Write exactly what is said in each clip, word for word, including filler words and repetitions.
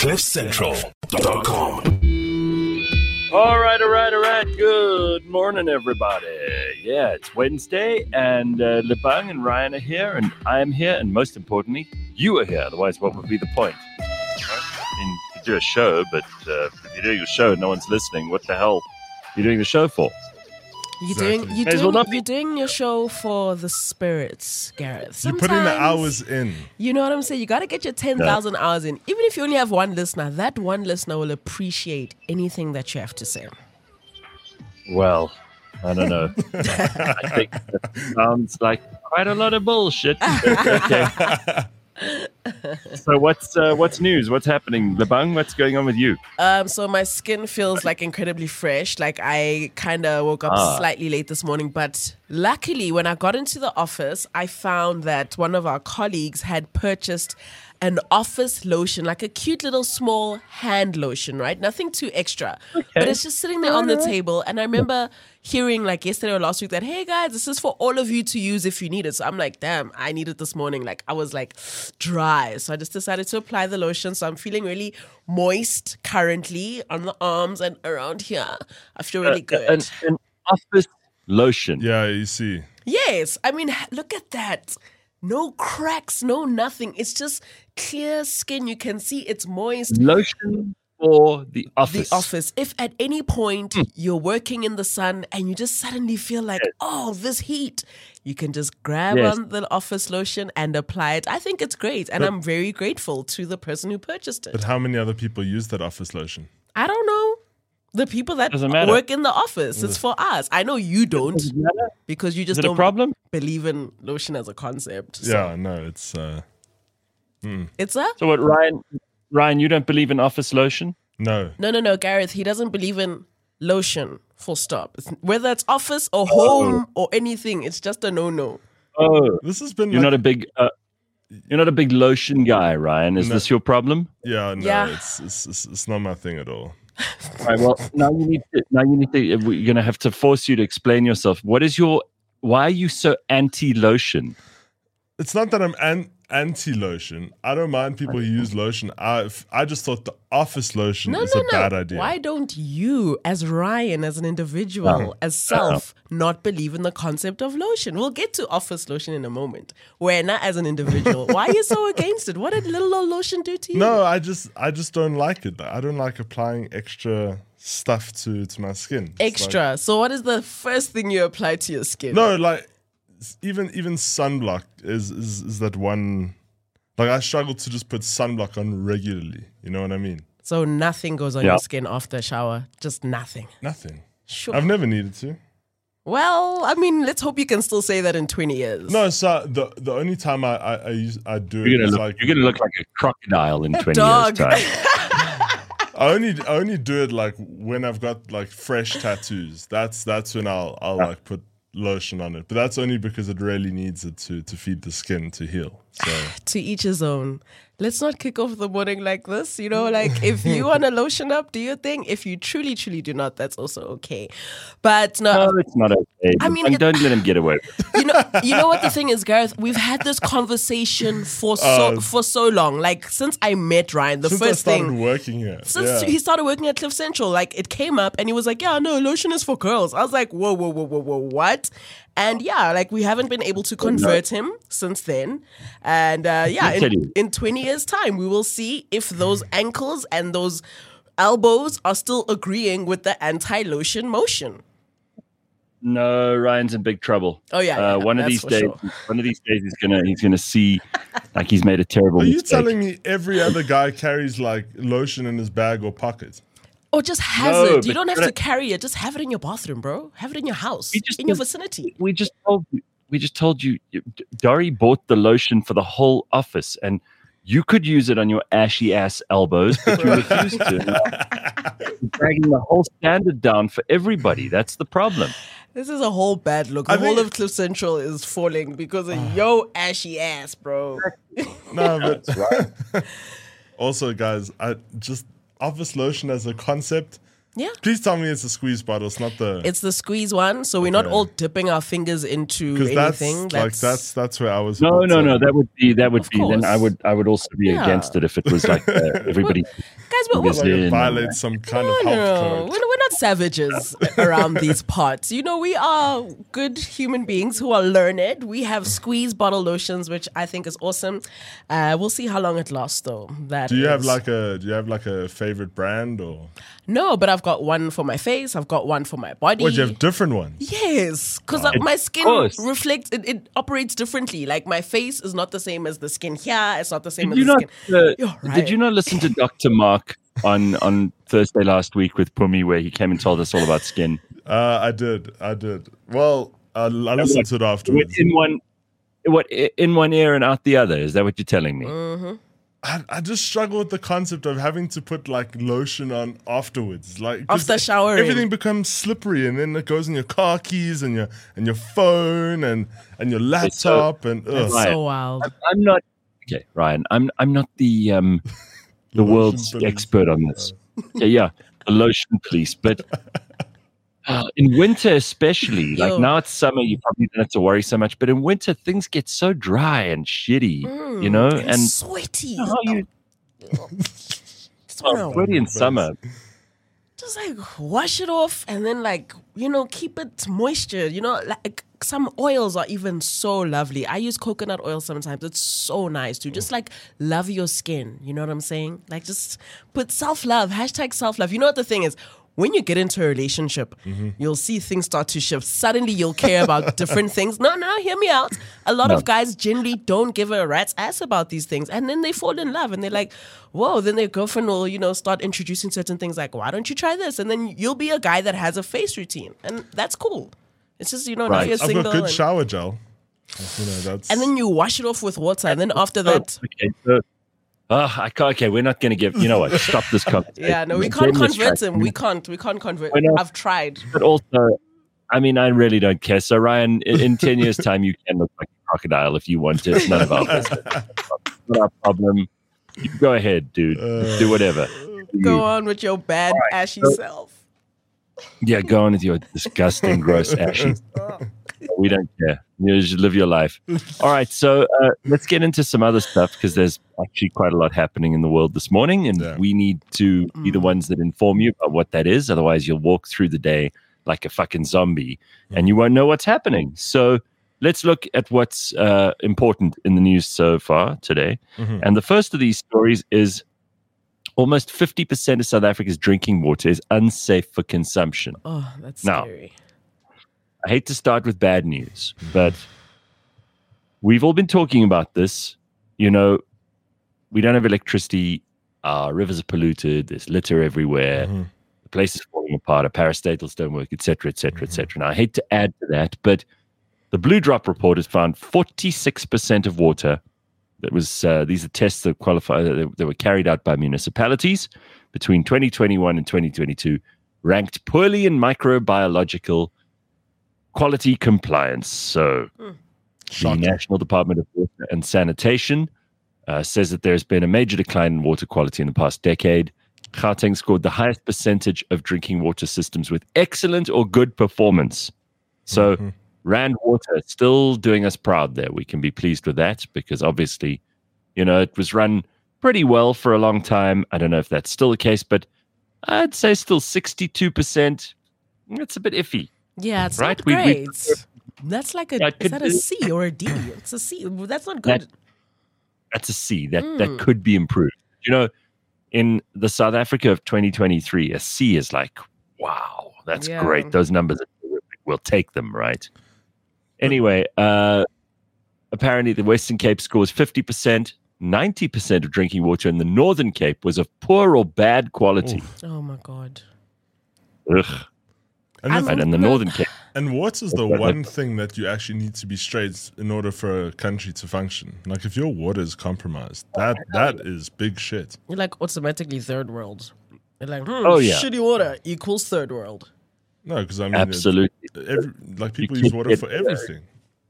cliff central dot com. All right, all right, all right. Good morning, everybody. Yeah, it's Wednesday, and uh, Lebang and Ryan are here, and I am here, and most importantly, you are here. Otherwise, what would be the point? I mean, you could do a show, but uh, if you're doing a show and no one's listening, what the hell are you doing the show for? You're Exactly. doing, you're, May as doing, well not be. you're doing your show for the spirits, Gareth. You're putting the Sometimes- hours in. You know what I'm saying? You got to get your ten thousand hours in. Even if you only have one listener, that one listener will appreciate anything that you have to say. Well, I don't know. I think that sounds like quite a lot of bullshit. Okay. So what's uh, what's news? What's happening? Lebang, what's going on with you? Um, so my skin feels like incredibly fresh. Like I kind of woke up Ah. slightly late this morning, but luckily when I got into the office, I found that one of our colleagues had purchased an office lotion, like a cute little small hand lotion, right? Nothing too extra, but it's just sitting there on the table. And I remember hearing like yesterday or last week that, hey guys, this is for all of you to use if you need it. So I'm like, damn, I need it this morning. Like I was like dry. So I just decided to apply the lotion. So I'm feeling really moist currently on the arms and around here. I feel really good. An, an office lotion. Yeah, you see. Yes. I mean, h- look at that. No cracks, no nothing. It's just clear skin. You can see it's moist. Lotion for the office. The office. If at any point you're working in the sun and you just suddenly feel like, oh, this heat, you can just grab Yes. on the office lotion and apply it. I think it's great. And I'm very grateful to the person who purchased it. But how many other people use that office lotion? I don't know. The people that Doesn't matter. work in the office, it's for us. I know you don't Does it matter? because you Is just it a don't problem? believe in lotion as a concept. So Yeah, no, it's uh, It's a So what, Ryan? Ryan, you don't believe in office lotion? no. No, no, no, Gareth. He doesn't believe in lotion. Full stop. It's, whether it's office or home or anything, it's just a no-no. Oh, This has been you're like, not a big. Uh, you're not a big lotion guy, Ryan. Is No. this your problem? yeah, no, Yeah. It's, it's it's it's not my thing at all. All right. Well, now you need to. Now you need to. We're going to have to force you to explain yourself. What is your? Why are you so anti-lotion? It's not that I'm an, anti-lotion. I don't mind people who use lotion. I I just thought the office lotion No, is no, a no. bad idea. Why don't you, as Ryan, as an individual, Uh-huh. as self, not believe in the concept of lotion? We'll get to office lotion in a moment. Where not as an individual. Why are you so against it? What did little old lotion do to you? No, I just I just don't like it. I don't like applying extra stuff to to my skin. It's like- Extra. So what is the first thing you apply to your skin? No, like s- even even sunblock is, is is that one. Like I struggle to just put sunblock on regularly. You know what I mean? So nothing goes on Yeah. your skin after a shower. Just nothing. Nothing. Sure. I've never needed to. Well, I mean, let's hope you can still say that in twenty years. No, so the the only time I I, I, use, I do You're it gonna is look. like You're gonna look like a crocodile in twenty Dog. years' time. I only I only do it like when I've got like fresh tattoos. That's that's when I'll I'll like put lotion on it. But that's only because it really needs it to to feed the skin to heal. So To each his own. Let's not kick off the morning like this. You know, like if you want to lotion up, do your thing. If you truly, truly do not, that's also okay. But no, No, it's not okay. I mean, And it- don't let him get away with it. you know, you know what the thing is, Gareth. We've had this conversation for so Uh, for so long. Like since I met Ryan, the since I first started thing. working here, Since yeah. he started working at Cliff Central, like it came up and he was like, yeah, no, lotion is for girls. I was like, whoa, whoa, whoa, whoa, whoa, what? And yeah, like we haven't been able to convert him since then. And uh, yeah, Let me tell in, you. in twenty years' time, we will see if those ankles and those elbows are still agreeing with the anti-lotion motion. No, Ryan's in big trouble. Oh, yeah, yeah, uh, one of that's these for days, sure. one of these days, he's gonna he's gonna see like he's made a terrible Are you mistake. telling me every other guy carries like lotion in his bag or pocket? Or just has No, it. You but- don't have but to carry it. Just have it in your bathroom, bro. Have it in your house, We just- in your vicinity. We just told you. We just told you. you- Dory bought the lotion for the whole office, and you could use it on your ashy ass elbows, but you refused to. You're dragging the whole standard down for everybody. That's the problem. This is a whole bad look. The I whole think- of Cliff Central is falling because of yo ashy ass, bro. No, but also, guys, I just office lotion as a concept Yeah. Please tell me it's a squeeze bottle. It's not the. It's the squeeze one, so we're not Okay. all dipping our fingers into Because that's anything. like that's that's where I was. No, about no, to- no. That would be that would Of be. Then I course. would I would also be Yeah. against it if it was like uh, everybody. Guys, we're, Fingers we're, Like it in. violates some kind of no, health no, code. we're, we're not savages around these parts. You know, we are good human beings who are learned. We have squeeze bottle lotions, which I think is awesome. Uh, we'll see how long it lasts, though. That Do you have is- like a Do you have like a favorite brand or? No, but I've got one for my face. I've got one for my body. What, you have different ones? Yes, because my skin course. reflects, it, it operates differently. Like my face is not the same as the skin here. It's not the same Did as you the not? skin. Uh, You're right. Did you not listen to Doctor Mark on on Thursday last week with Pumi, where he came and told us all about skin? Uh, I did. I did. Well, I, I listened to it afterwards. In one, what in one ear and out the other? Is that what you're telling me? Mm. I, I just struggle with the concept of having to put like lotion on afterwards, like 'cause After showering. everything becomes slippery, and then it goes in your car keys and your and your phone and and your laptop and ugh. Right. So wild. I'm, I'm not okay, Ryan. I'm I'm not the um the Lotion world's police. expert on this. Yeah, yeah, the lotion police, but. Uh, in winter, especially, like Yo. now it's summer, you probably don't have to worry so much. But in winter, things get so dry and shitty, you know. Mm, And sweaty. how you Just oh, wanna sweaty in summer. just like wash it off and then like, you know, keep it moisture. You know, like some oils are even so lovely. I use coconut oil sometimes. It's so nice to just like love your skin. You know what I'm saying? Like just put self-love, hashtag self-love. You know what the thing is? When you get into a relationship, you'll see things start to shift. Suddenly you'll care about different things. No, no, hear me out. A lot No. of guys generally don't give a rat's ass about these things. And then they fall in love and they're like, whoa, then their girlfriend will, you know, start introducing certain things like, why don't you try this? And then you'll be a guy that has a face routine. And that's cool. It's just, you know, now Right. you're I've single. got good and, shower gel. Like, you know, that's and then you wash it off with water. And then after that, Okay, so, oh, I can't, okay, we're not going to give. You know what? Stop this conversation. yeah, no, we Let's can't end this convert track. him. We can't. We can't convert. Why not? I've tried. But also, I mean, I really don't care. So, Ryan, in, in ten years' time, you can look like a crocodile if you want to. It's none of our business. It's not our problem. You go ahead, dude. Do whatever. Go on with your bad, ashy self. Yeah, go on with your disgusting, gross, ashy. We don't care. You just live your life. All right, so uh, let's get into some other stuff because there's actually quite a lot happening in the world this morning, and Yeah. we need to be the ones that inform you about what that is. Otherwise, you'll walk through the day like a fucking zombie, and you won't know what's happening. So let's look at what's uh, important in the news so far today. And the first of these stories is almost fifty percent of South Africa's drinking water is unsafe for consumption. Oh, that's Now, scary. I hate to start with bad news, but we've all been talking about this. You know, we don't have electricity. Our rivers are polluted. There's litter everywhere. The place is falling apart. Our parastatals don't work, et cetera, et cetera, et cetera. Now, I hate to add to that, but the Blue Drop report has found forty-six percent of water that was, uh, these are tests that qualify, that, that were carried out by municipalities between twenty twenty-one and twenty twenty-two, ranked poorly in microbiological quality compliance. So the Shocking. National Department of Water and Sanitation uh, says that there's been a major decline in water quality in the past decade. Gauteng scored the highest percentage of drinking water systems with excellent or good performance. So Rand Water is still doing us proud there. We can be pleased with that because obviously, you know, it was run pretty well for a long time. I don't know if that's still the case, but I'd say still sixty-two percent. It's a bit iffy. Yeah, it's Right, not we- we- great. That's like a, That is could that a be- C or a D? It's a C. That's not good. That- That's a C. That that could be improved. You know, in the South Africa of twenty twenty-three, a C is like, wow, that's Yeah. great. Those numbers are terrific. We'll take them, right? Anyway, uh, apparently the Western Cape scores fifty percent. ninety percent of drinking water in the Northern Cape was of poor or bad quality. Oh my God. Ugh. And, I'm- the- And in the Northern Cape, and water is the But- one thing that you actually need to be straight in order for a country to function. Like if your water is compromised, that that is big shit. You're like automatically third world. You're like, hmm, Oh, yeah. shitty water equals third world. No, because I mean, it's- absolutely. every, like people You use can't water get for there. everything.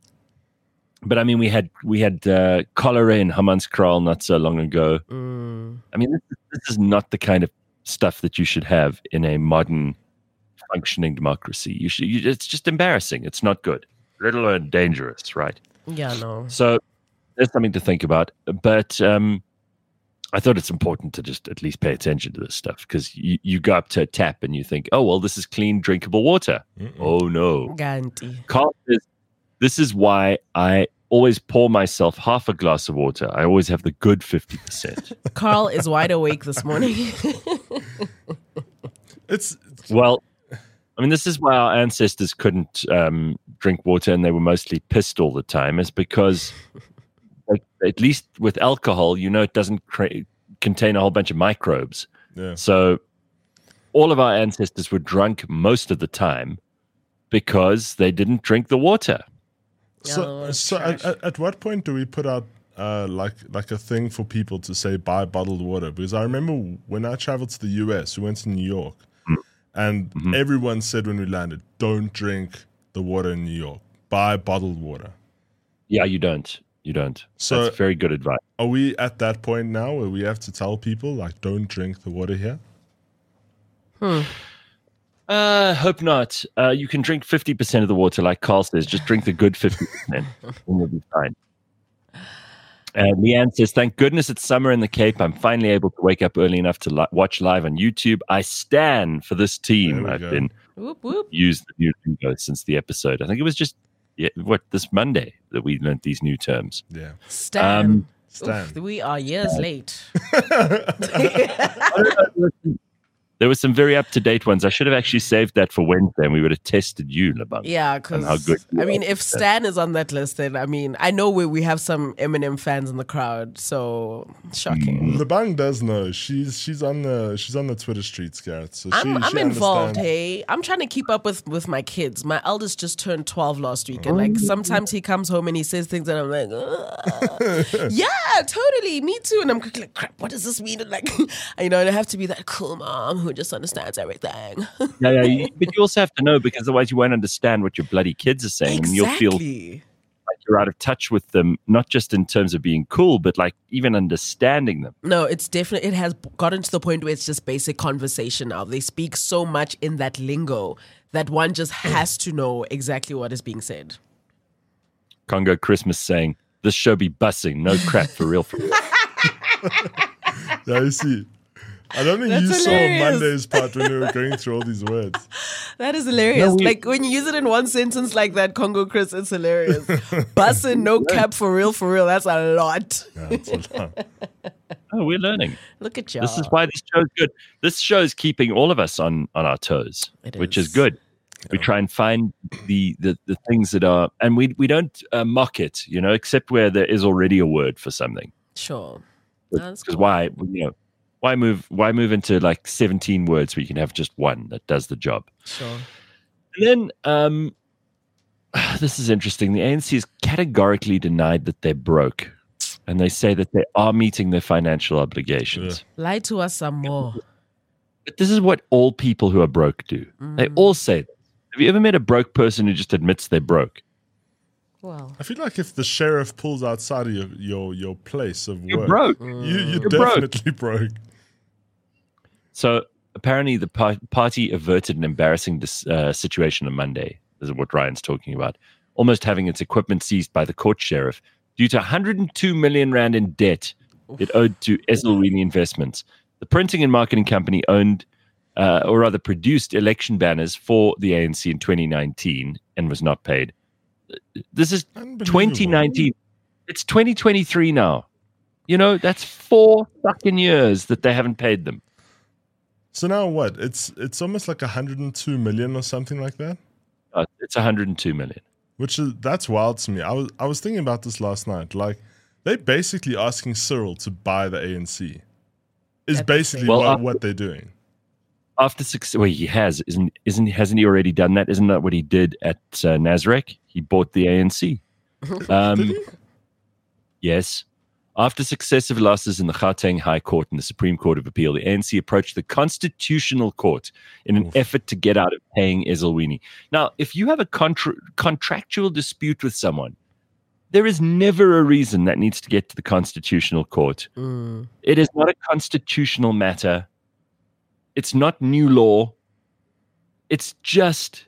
But I mean, we had we had uh, cholera in Hammanskraal not so long ago. Mm. I mean, this, is- this is not the kind of stuff that you should have in a modern functioning democracy. You should. You, it's just embarrassing. It's not good. Let alone dangerous, right? Yeah, no. So there's something to think about. But um, I thought it's important to just at least pay attention to this stuff because you, you go up to a tap and you think, oh, well, this is clean, drinkable water. Mm-mm. Oh, no. Ganti. Carl says, this is why I always pour myself half a glass of water. I always have the good fifty percent. Carl is wide awake this morning. it's Well, I mean, this is why our ancestors couldn't um, drink water and they were mostly pissed all the time, is because like, at least with alcohol, you know, it doesn't cra- contain a whole bunch of microbes. Yeah. So all of our ancestors were drunk most of the time because they didn't drink the water. So, Oh, so at, at, at what point do we put out uh, like like a thing for people to say buy bottled water? Because I remember when I traveled to the U S, we went to New York, and Mm-hmm. everyone said when we landed, "Don't drink the water in New York. Buy bottled water." Yeah, you don't. You don't. So- That's very good advice. Are we at that point now where we have to tell people like, "Don't drink the water here"? Uh, hope not. Uh, you can drink fifty percent of the water, like Carl says. Just drink the good fifty percent, and you'll be fine. And Leanne says, thank goodness it's summer in the Cape. I'm finally able to wake up early enough to li- watch live on YouTube. I stand for this team. There we I've go. been Whoop, whoop. used the new lingo since the episode. I think it was just yeah, what this Monday that we learned these new terms. Yeah, Stan. Um, Stan. Oof, we are years late. There were some very up-to-date ones. I should have actually saved that for Wednesday, and we would have tested you, Labang. Yeah, And how because good you I mean, are. if Stan is on that list, then I mean, I know we we have some Eminem fans in the crowd, so shocking. Lebang does know. She's she's on the she's on the Twitter streets, Gareth. So she, I'm, I'm she involved. understands. Hey, I'm trying to keep up with with my kids. My eldest just turned twelve last week, and like sometimes he comes home and he says things, and I'm like, "Ugh." yeah, totally, me too. And I'm like, crap, what does this mean? And like, you know, and I have to be that cool mom who just understands everything. Yeah, yeah, you- but you also have to know because otherwise you won't understand what your bloody kids are saying, and you'll feel Exactly. like you're out of touch with them, not just in terms of being cool, but like even understanding them. No, it's definitely, it has gotten to the point where it's just basic conversation now. They speak so much in that lingo that one just has to know exactly what is being said. Congo Christmas saying, "This show be bussing, no crap for real." For real. Yeah, you see. I don't think That's you hilarious. saw Monday's part when we were going through all these words. That is hilarious. No, we- like when you use it in one sentence like that, Congo Chris, it's hilarious. Bussin', no cap for real, for real. That's a lot. Yeah, it's a lot. Oh, we're learning. Look at you. This is why this show's good. This show's keeping all of us on on our toes, It which is. is good. We try and find the the, the things that are, and we we don't uh, mock it, you know, except where there is already a word for something. Sure. That's Because cool. why, you know, why move why move into like seventeen words where you can have just one that does the job? Sure. And then um, this is interesting. The A N C has categorically denied that they're broke, and they say that they are meeting their financial obligations. Lie to us some more. But this is what all people who are broke do. They all say this. Have you ever met a broke person who just admits they're broke? Well, I feel like if the sheriff pulls outside of your your, your place of You're work, broke. you, you're, You're broke. definitely broke. So apparently, the par- party averted an embarrassing dis- uh, situation on Monday. This is what Ryan's talking about. Almost having its equipment seized by the court sheriff due to one hundred two million rand in debt it owed to Esselrini Investments. The printing and marketing company owned, uh, or rather produced, election banners for the A N C in twenty nineteen and was not paid. This is Unbelievable. twenty nineteen. It's twenty twenty-three now. You know, that's four fucking years that they haven't paid them. So now what? It's it's almost like one hundred two million or something like that. Uh, it's one hundred two million. Which is that's wild to me. I was I was thinking about this last night. Like they're basically asking Cyril to buy the A N C. Is That's basically Well, what, uh, what they're doing. After success, well, he has, isn't isn't hasn't he already done that? Isn't that what he did at uh, Nasrec? He bought the A N C. Um, yes. After successive losses in the Gauteng High Court and the Supreme Court of Appeal, the A N C approached the Constitutional Court in an Oof. effort to get out of paying Esselrini. Now, if you have a contra- contractual dispute with someone, there is never a reason that needs to get to the Constitutional Court. mm, It is not a constitutional matter. It's not new law. It's just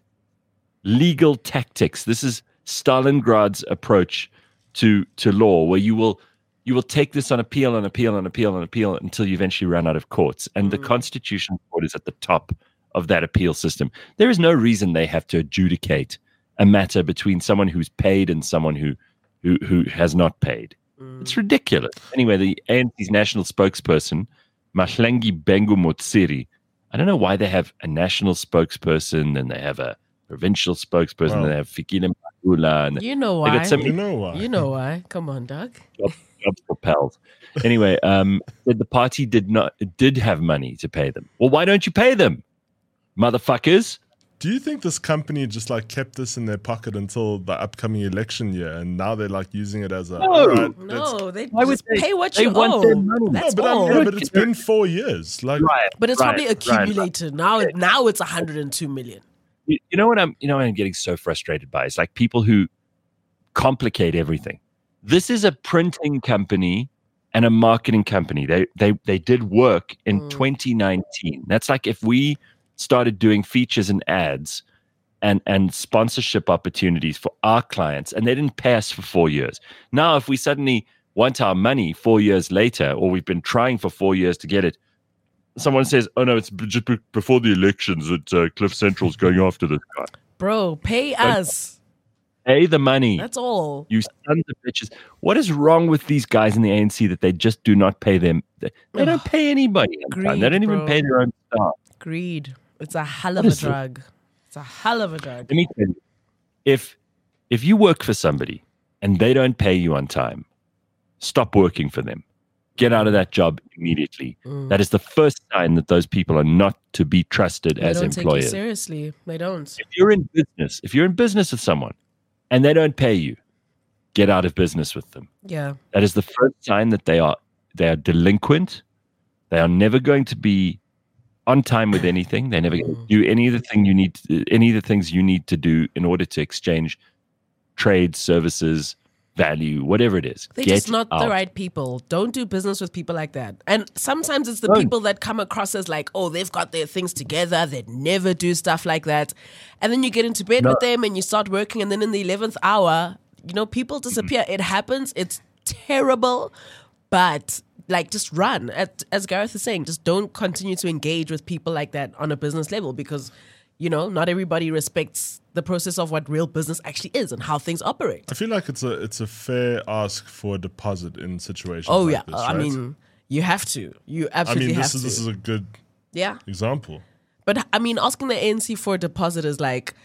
legal tactics. This is Stalingrad's approach to to law, where you will you will take this on appeal and appeal and appeal and appeal until you eventually run out of courts. And mm. the Constitutional Court is at the top of that appeal system. There is no reason they have to adjudicate a matter between someone who's paid and someone who who, who has not paid. Mm. It's ridiculous. Anyway, the A N C's national spokesperson, Mahlengi Bengu Motsiri, I don't know why they have a national spokesperson and they have a provincial spokesperson wow. and they have Fikile Mbalula. And you know why. So many, you know why. You know why. Come on, Doug. Jobs, jobs propelled. Anyway, um, the party did not did have money to pay them. Well, why don't you pay them, motherfuckers? Do you think this company just like kept this in their pocket until the upcoming election year, and now they're like using it as a no, right, no, they why just would they, pay what they you want owe. Their money. That's no, but, all. I mean, but it's been four years, like, right, but it's right, probably accumulated right, now. right. Now it's one hundred two million. You, you know what I'm? You know what I'm getting so frustrated by? It's like people who complicate everything. This is a printing company and a marketing company. They they they did work in mm. twenty nineteen. That's like if we started doing features and ads and and sponsorship opportunities for our clients, and they didn't pay us for four years. Now, if we suddenly want our money four years later, or we've been trying for four years to get it, someone says, "Oh no, it's just before the elections that uh, Cliff Central's going after this guy." Bro, pay Don't us. Pay the money. That's all. You sons of bitches. What is wrong with these guys in the A N C that they just do not pay them? They, they don't pay anybody. Greed, they don't even bro. pay their own staff. Greed. It's a hell of What a is drug. It? It's a hell of a drug. Let me tell you, if if you work for somebody and they don't pay you on time, stop working for them. Get out of that job immediately. Mm. That is the first sign that those people are not to be trusted they as don't employers. Take you seriously, they don't. If you're in business, if you're in business with someone and they don't pay you, get out of business with them. Yeah, that is the first sign that they are they are delinquent. They are never going to be on time with anything. They never mm. do any of the thing you need, to, any of the things you need to do in order to exchange trade, services, value, whatever it is. They're Get just not out. the right people. Don't do business with people like that. And sometimes it's the Don't. people that come across as like, oh, they've got their things together. They'd never do stuff like that. And then you get into bed No. with them and you start working. And then in the eleventh hour, you know, people disappear. Mm-hmm. It happens. It's terrible. But like, just run. At, as Gareth is saying, just don't continue to engage with people like that on a business level, because, you know, not everybody respects the process of what real business actually is and how things operate. I feel like it's a it's a fair ask for a deposit in situations Oh, like yeah. this, I right? meis you have to. You I absolutely mean, have this to. is this is a good yeah. example. But I mean, asking the A N C for a deposit is like,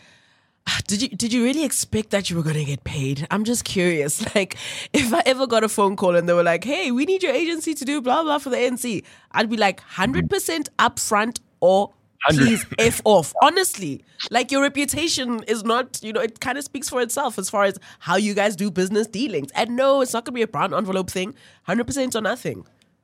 did you did you really expect that you were going to get paid? I'm just curious. Like, if I ever got a phone call and they were like, hey, we need your agency to do blah, blah for the A N C, I'd be like, one hundred percent upfront or please F off. Honestly, like, your reputation is not, you know, it kind of speaks for itself as far as how you guys do business dealings. And no, it's not going to be a brown envelope thing. one hundred percent or nothing.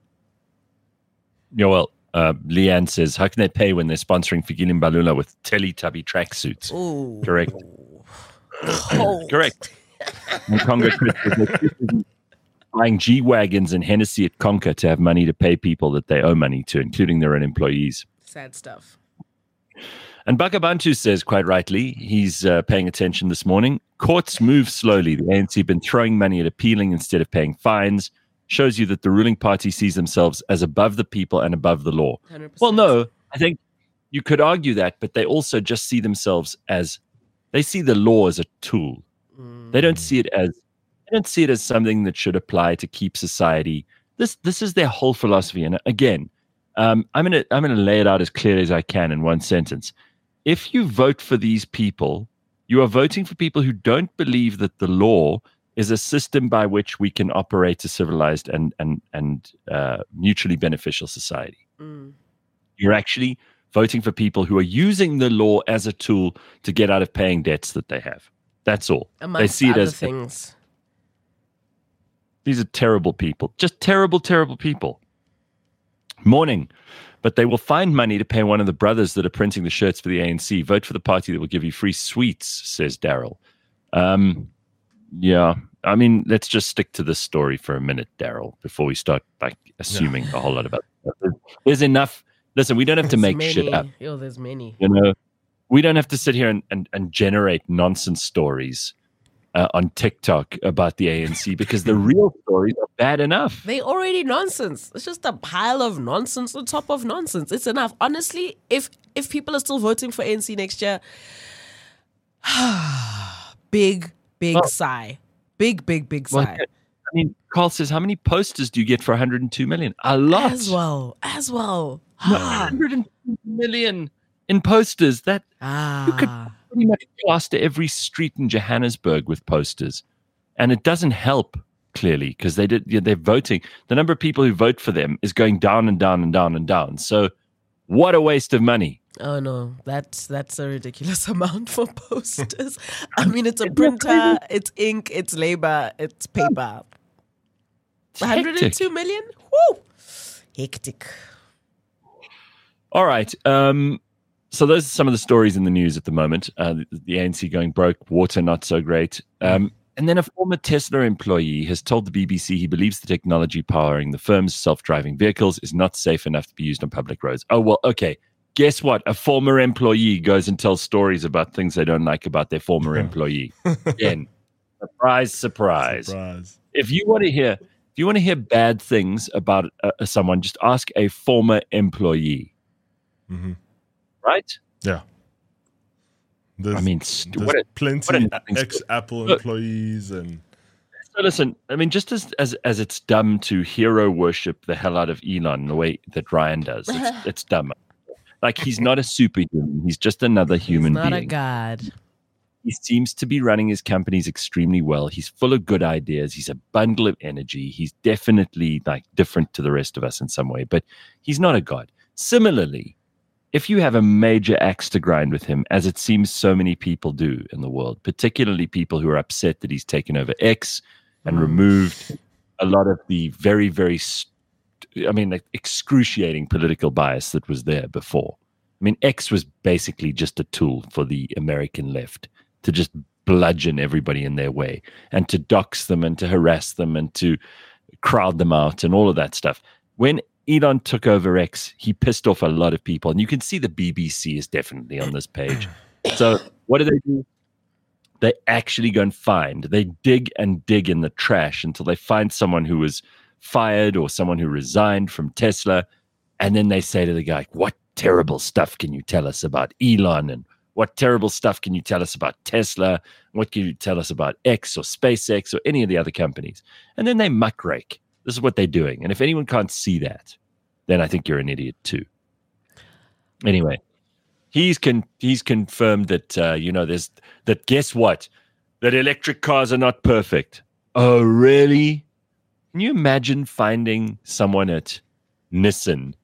Yeah, well, uh, Leanne says, how can they pay when they're sponsoring Fikile Mbalula with Teletubby tracksuits? Ooh. Correct. Cold. Correct. And Congo buying G-Wagons and Hennessy at Conker to have money to pay people that they owe money to, including their own employees. Sad stuff. And Bakabantu says, quite rightly, he's uh, paying attention this morning. Courts move slowly. The A N C have been throwing money at appealing instead of paying fines. Shows you that the ruling party sees themselves as above the people and above the law. one hundred percent. Well, no, I think you could argue that, but they also just see themselves as, they see the law as a tool. Mm. They don't see it as, they don't see it as something that should apply to keep society. This this is their whole philosophy. And again, um, I'm gonna I'm gonna lay it out as clearly as I can in one sentence. If you vote for these people, you are voting for people who don't believe that the law is a system by which we can operate a civilized and and and uh, mutually beneficial society. Mm. You're actually voting for people who are using the law as a tool to get out of paying debts that they have. That's all. Amongst they see it other as things. These are terrible people, just terrible, terrible people. Morning. But they will find money to pay one of the brothers that are printing the shirts for the A N C. Vote for the party that will give you free sweets, says Daryl. Um, yeah, I mean, let's just stick to this story for a minute, Daryl, before we start like assuming yeah. a whole lot about it. There's enough Listen, we don't have to There's make many. shit up. Yo, there's many. You know, we don't have to sit here and, and, and generate nonsense stories uh, on TikTok about the A N C because the real stories are bad enough. They already nonsense. It's just a pile of nonsense on top of nonsense. It's enough. Honestly, if if people are still voting for A N C next year, big, big Well- sigh. Big, big, big Well, sigh. I mean, Carl says, how many posters do you get for one hundred two million? A lot. As well. As well. one Ah. hundred two million in posters. That ah. pretty much plaster every street in Johannesburg with posters. And it doesn't help, clearly, because they did, yeah, they're voting. The number of people who vote for them is going down and down and down and down. So what a waste of money. Oh no, that's that's a ridiculous amount for posters. I mean, it's a printer, it's ink, it's labor, it's paper. It's one hundred two hectic. million? Woo! Hectic. All right. Um, so those are some of the stories in the news at the moment. Uh, the, the A N C going broke, water not so great. Um, and then a former Tesla employee has told the B B C he believes the technology powering the firm's self-driving vehicles is not safe enough to be used on public roads. Oh, well, okay. Guess what? A former employee goes and tells stories about things they don't like about their former employee. Again, surprise, surprise. Surprise. If you want to hear, if you want to hear bad things about uh, someone, just ask a former employee. Mhm. Right? Yeah. There's, I mean, st- there's what a, plenty what a nothing story. ex-Apple Look. employees and So listen, I mean, just as, as as it's dumb to hero worship the hell out of Elon the way that Ryan does, it's, it's dumb. Like, he's not a superhuman. He's just another human He's not being. a god. He seems to be running his companies extremely well. He's full of good ideas. He's a bundle of energy. He's definitely like different to the rest of us in some way, but he's not a god. Similarly, if you have a major axe to grind with him, as it seems so many people do in the world, particularly people who are upset that he's taken over X and removed a lot of the very, very, st- I mean, like excruciating political bias that was there before. I mean, X was basically just a tool for the American left to just bludgeon everybody in their way and to dox them and to harass them and to crowd them out and all of that stuff. When Elon took over X, he pissed off a lot of people. And you can see the B B C is definitely on this page. So what do they do? They actually go and find, they dig and dig in the trash until they find someone who was fired or someone who resigned from Tesla. And then they say to the guy, what terrible stuff can you tell us about Elon? And what terrible stuff can you tell us about Tesla? What can you tell us about X or SpaceX or any of the other companies? And then they muckrake. This is what they're doing. And if anyone can't see that, then I think you're an idiot too. Anyway, he's con- he's confirmed that, uh, you know, there's that, guess what? That electric cars are not perfect. Oh, really? Can you imagine finding someone at Nissan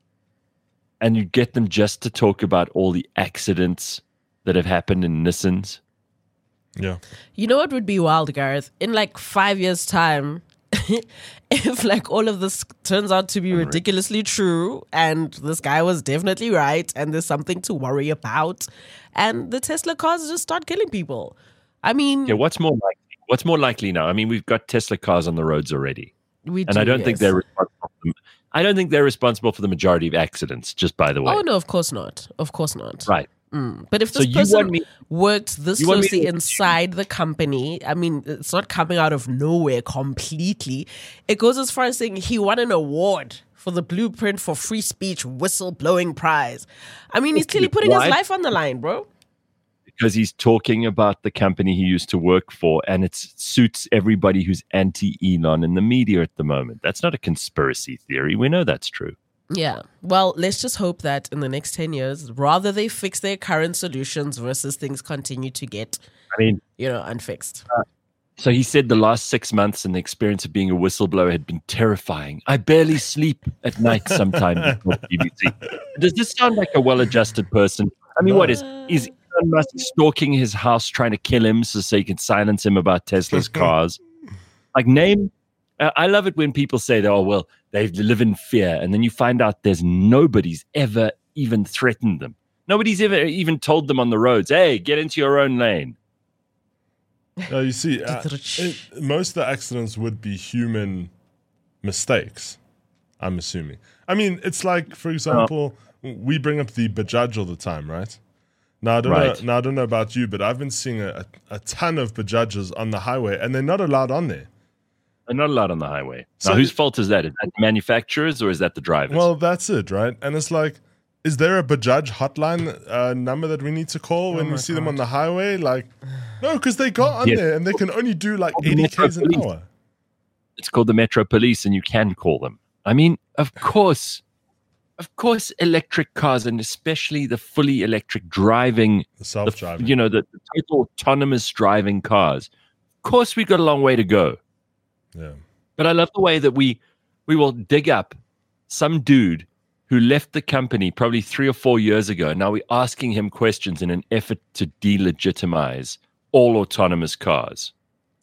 and you get them just to talk about all the accidents that have happened in Nissans? yeah. You know what would be wild, Gareth? In like five years' time, if like all of this turns out to be ridiculously true and this guy was definitely right and there's something to worry about and the Tesla cars just start killing people. I mean, Yeah, what's more likely? What's more likely now? I mean, we've got Tesla cars on the roads already. we And do, I don't think yes. they're responsible for them. I don't think they're responsible for the majority of accidents, just by the way. Oh, no, of course not. Of course not. Right. Mm. But if So this you person want me- worked this you want me closely to- inside the company, I mean, it's not coming out of nowhere completely. It goes as far as saying he won an award for the Blueprint for Free Speech Whistleblowing Prize. I mean, he's clearly putting his Why? life on the line, bro. Because he's talking about the company he used to work for, and it suits everybody who's anti-Elon in the media at the moment. That's not a conspiracy theory. We know that's true. Yeah. Well, let's just hope that in the next ten years, rather they fix their current solutions versus things continue to get, I mean, you know, unfixed. so he said the last six months and the experience of being a whistleblower had been terrifying. I barely sleep at night sometimes. He told B B C. Does this sound like a well-adjusted person? I mean, what is is Elon Musk stalking his house trying to kill him so, so he can silence him about Tesla's cars? Like, name. Uh, I love it when people say that, oh, well, they live in fear. And then you find out there's nobody's ever even threatened them. Nobody's ever even told them on the roads, hey, get into your own lane. Uh, you see, uh, it, most of the accidents would be human mistakes, I'm assuming. I mean, it's like, for example, we bring up the Bajaj all the time, right? Now I don't Right. know. Now I don't know about you, but I've been seeing a, a, a ton of Bajajas on the highway, and they're not allowed on there. They're not allowed on the highway. So- now, whose fault is that? Is that the manufacturers or is that the drivers? Well, that's it, right? And it's like, is there a Bajaj hotline uh, number that we need to call when we see them on the highway? Like, no, because they got on Yes. there and they can only do like the eighty Metro k's an Police. hour. It's called the Metro Police, and you can call them. I mean, of course, of course, electric cars, and especially the fully electric driving, The the, self-driving. you know, the, the total autonomous driving cars. Of course, we've got a long way to go. yeah. But I love the way that we we will dig up some dude who left the company probably three or four years ago. And now we're asking him questions in an effort to delegitimize all autonomous cars.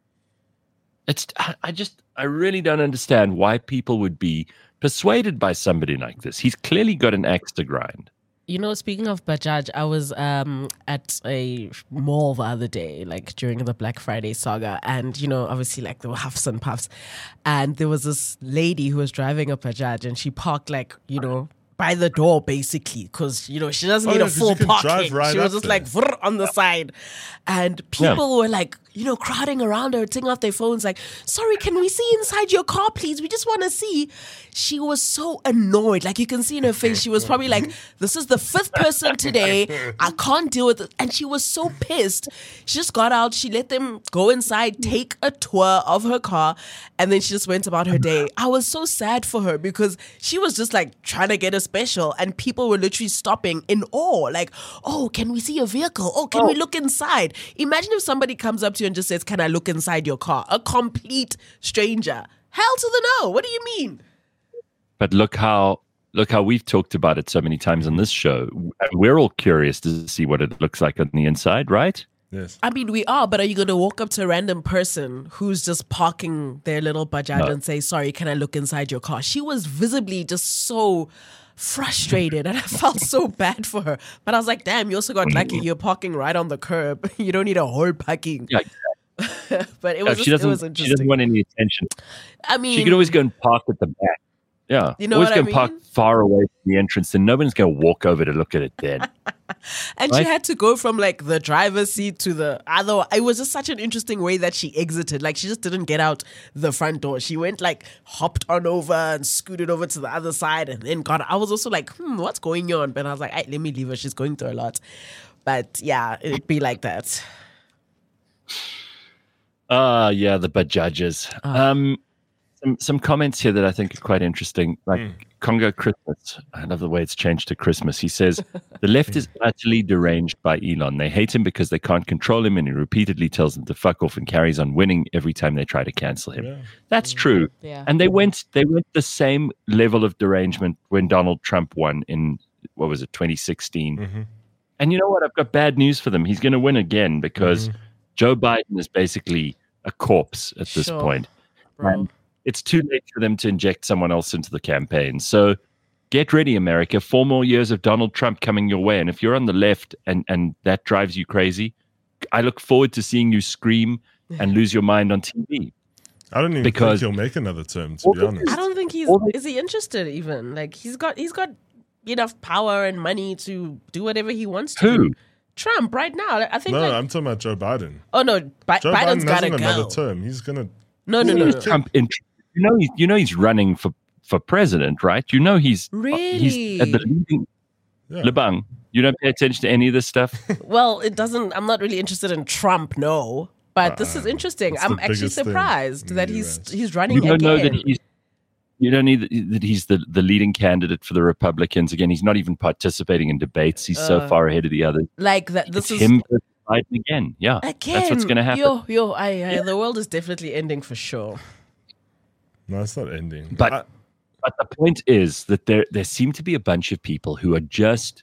It's I I just I really don't understand why people would be persuaded by somebody like this. He's clearly got an axe to grind. You know, speaking of Bajaj, I was um, at a mall the other day, like during the Black Friday saga. And, you know, obviously, like there were huffs and puffs. And there was this lady who was driving a Bajaj and she parked, like, you know, by the door, basically, because, you know, she doesn't Oh, need yeah, a 'cause full you can drive parking. right She was up just there. like vrr, on the side. And people were like, you know, crowding around her, taking off their phones, like, sorry, can we see inside your car, please? We just want to see. She was so annoyed. Like, you can see in her face, she was probably like, this is the fifth person today. I can't deal with it. And she was so pissed. She just got out. She let them go inside, take a tour of her car, and then she just went about her day. I was so sad for her because she was just like trying to get a special, and people were literally stopping in awe. Like, oh, can we see your vehicle? Oh, can we look inside? Imagine if somebody comes up to you and just says, can I look inside your car? A complete stranger. Hell to the no. What do you mean? But look how look how we've talked about it so many times on this show. We're all curious to see what it looks like on the inside, right? Yes. I mean, we are, but are you going to walk up to a random person who's just parking their little Bajaj No. and say, sorry, can I look inside your car? She was visibly just so frustrated and I felt so bad for her. But I was like, damn, you also got lucky. You're parking right on the curb. You don't need a whole parking. Yeah, But it Yeah, was, she just, it doesn't. was She interesting. doesn't want any attention. I mean, She could always go and park at the back. Yeah, You know always what go I and park mean? far away from the entrance, and no one's going to walk over to look at it then. and right? she had to go from like the driver's seat to the other. It was just such an interesting way that she exited. Like she just didn't get out the front door. She went like hopped on over and scooted over to the other side and then got. I was also like, hmm, what's going on? But I was like, hey, let me leave her. She's going through a lot. But yeah, it'd be like that. Ah, yeah, the Bajajs. Ah. Um, some some comments here that I think are quite interesting. Like Hmm. Congo Christmas. I love the way it's changed to Christmas. He says the left is utterly deranged by Elon. They hate him because they can't control him, and he repeatedly tells them to fuck off and carries on winning every time they try to cancel him. Yeah. That's true. Yeah. And they went they went the same level of derangement when Donald Trump won in what was it, twenty sixteen. Mhm. And you know what? I've got bad news for them. He's going to win again because Mm-hmm. Joe Biden is basically a corpse at this Sure. point. Bro. And it's too late for them to inject someone else into the campaign. So get ready, America. Four more years of Donald Trump coming your way. And if you're on the left and, and that drives you crazy, I look forward to seeing you scream and lose your mind on T V. I don't even Because- think he'll make another term, to be honest. I don't think he's All the- is he interested even. Like he's got he's got enough power and money to do whatever he wants to. Who? do. Trump right now. I think No, like, I'm talking about Joe Biden. oh no, Bi- Joe Biden's Biden got to hasn't another go. term. He's gonna. No, no, no, Who's no. Trump in, you know he's you know he's running for, for president, right? You know he's he's at the Really? leading Yeah. Lebang. You don't pay attention to any of this stuff. Well, it doesn't. I'm not really interested in Trump. No, but this is Uh, interesting. it's I'm the actually biggest thing surprised in that the he's U S. he's running You don't again. know that he's you don't need that- that he's the, the leading candidate for the Republicans. Again, he's not even participating in debates. He's so Uh, far ahead of the others. like that. This It's is him versus Biden again. Yeah, again. that's what's going to happen. Yo, yo, I, I, the world is definitely ending for sure. No, it's not ending. But I- but the point is that there there seem to be a bunch of people who are just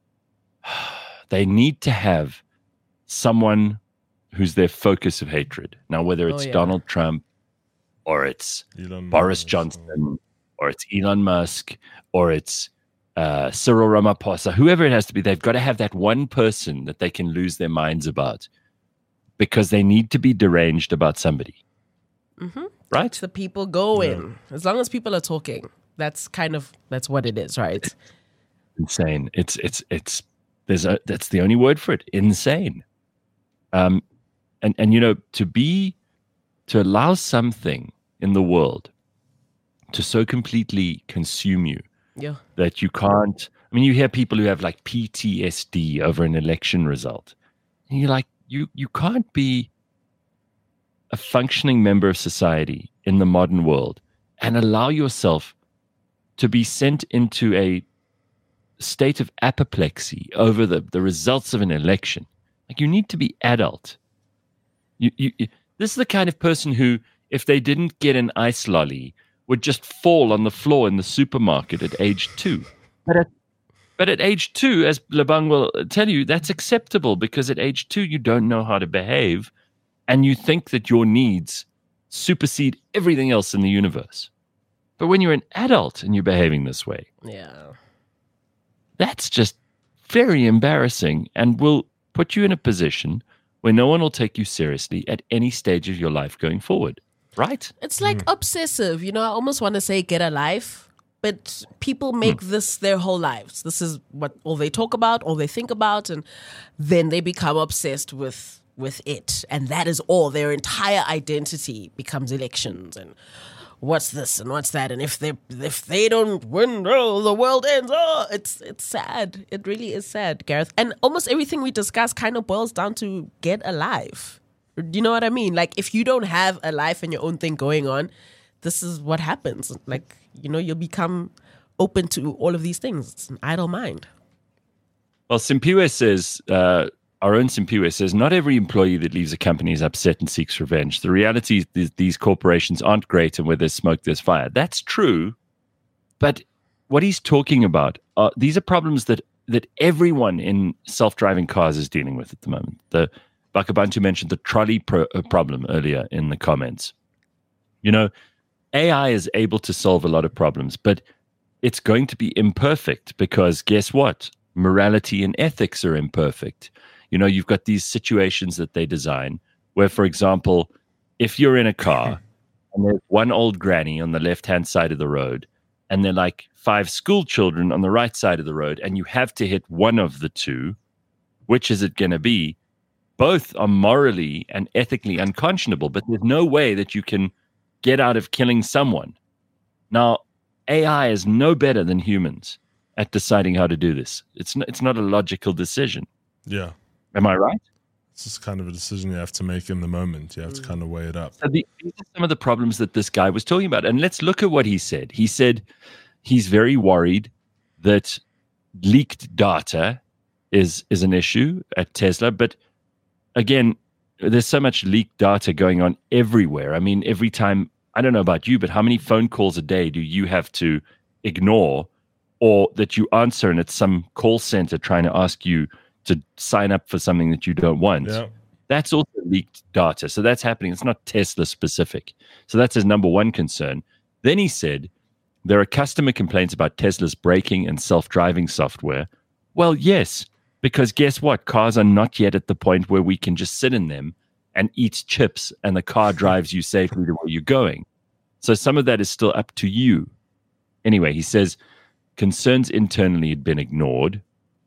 they need to have someone who's their focus of hatred. Now, whether Oh, it's yeah. Donald Trump or it's Elon Boris Musk, Johnson, or it's Elon Musk, or it's uh, Cyril Ramaphosa, whoever it has to be, they've got to have that one person that they can lose their minds about because they need to be deranged about somebody. Mm-hmm. Right? The people going as long as people are talking. That's kind of that's what it is, right? Insane. It's it's it's there's a that's the only word for it. Insane. Um, and and you know to be to allow something in the world to so completely consume you Yeah. that you can't. I mean, you hear people who have like P T S D over an election result, and you're like, you you can't be a functioning member of society in the modern world and allow yourself to be sent into a state of apoplexy over the, the results of an election. Like, you need to be adult. You, you, you, this is the kind of person who, if they didn't get an ice lolly, would just fall on the floor in the supermarket at age two. But at, but at age two, as Lebang will tell you, that's acceptable because at age two, you don't know how to behave and you think that your needs supersede everything else in the universe. But when you're an adult and you're behaving this way, Yeah. that's just very embarrassing and will put you in a position where no one will take you seriously at any stage of your life going forward, right? It's like obsessive, you know. I almost want to say get a life, but people make this their whole lives. This is what all they talk about, all they think about, and then they become obsessed with with it, and that is all. Their entire identity becomes elections and what's this and what's that, and if they if they don't win, oh, the world ends. Oh, it's it's sad. It really is sad, Gareth. And almost everything we discuss kind of boils down to get a life. Do you know what I mean? Like, if you don't have a life and your own thing going on, this is what happens. Like, you know, you'll become open to all of these things. It's an idle mind. Well, Simpiwe says, uh, our own Simpiwe says, not every employee that leaves a company is upset and seeks revenge. The reality is these corporations aren't great, and where there's smoke, there's fire. That's true. But what he's talking about, are, these are problems that, that everyone in self-driving cars is dealing with at the moment. The Bakabantu mentioned the trolley pro- uh, problem earlier in the comments. You know, A I is able to solve a lot of problems, but it's going to be imperfect because guess what? Morality and ethics are imperfect. You know, you've got these situations that they design where, for example, if you're in a car and there's one old granny on the left-hand side of the road and there are like five school children on the right side of the road and you have to hit one of the two, which is it going to be? Both are morally and ethically unconscionable, but there's no way that you can get out of killing someone. Now, A I is no better than humans at deciding how to do this. It's not, it's not a logical decision. Yeah. Am I right? It's just kind of a decision you have to make in the moment. You have to kind of weigh it up. So the, these are some of the problems that this guy was talking about. And let's look at what he said. He said he's very worried that leaked data is is an issue at Tesla, but again, there's so much leaked data going on everywhere. I mean, every time, I don't know about you, but how many phone calls a day do you have to ignore or that you answer and it's some call center trying to ask you to sign up for something that you don't want? Yeah. That's also leaked data. So that's happening. It's not Tesla specific. So that's his number one concern. Then he said, there are customer complaints about Tesla's braking and self-driving software. Well, yes. Because guess what? Cars are not yet at the point where we can just sit in them and eat chips and the car drives you safely to where you're going. So some of that is still up to you. Anyway, he says concerns internally had been ignored.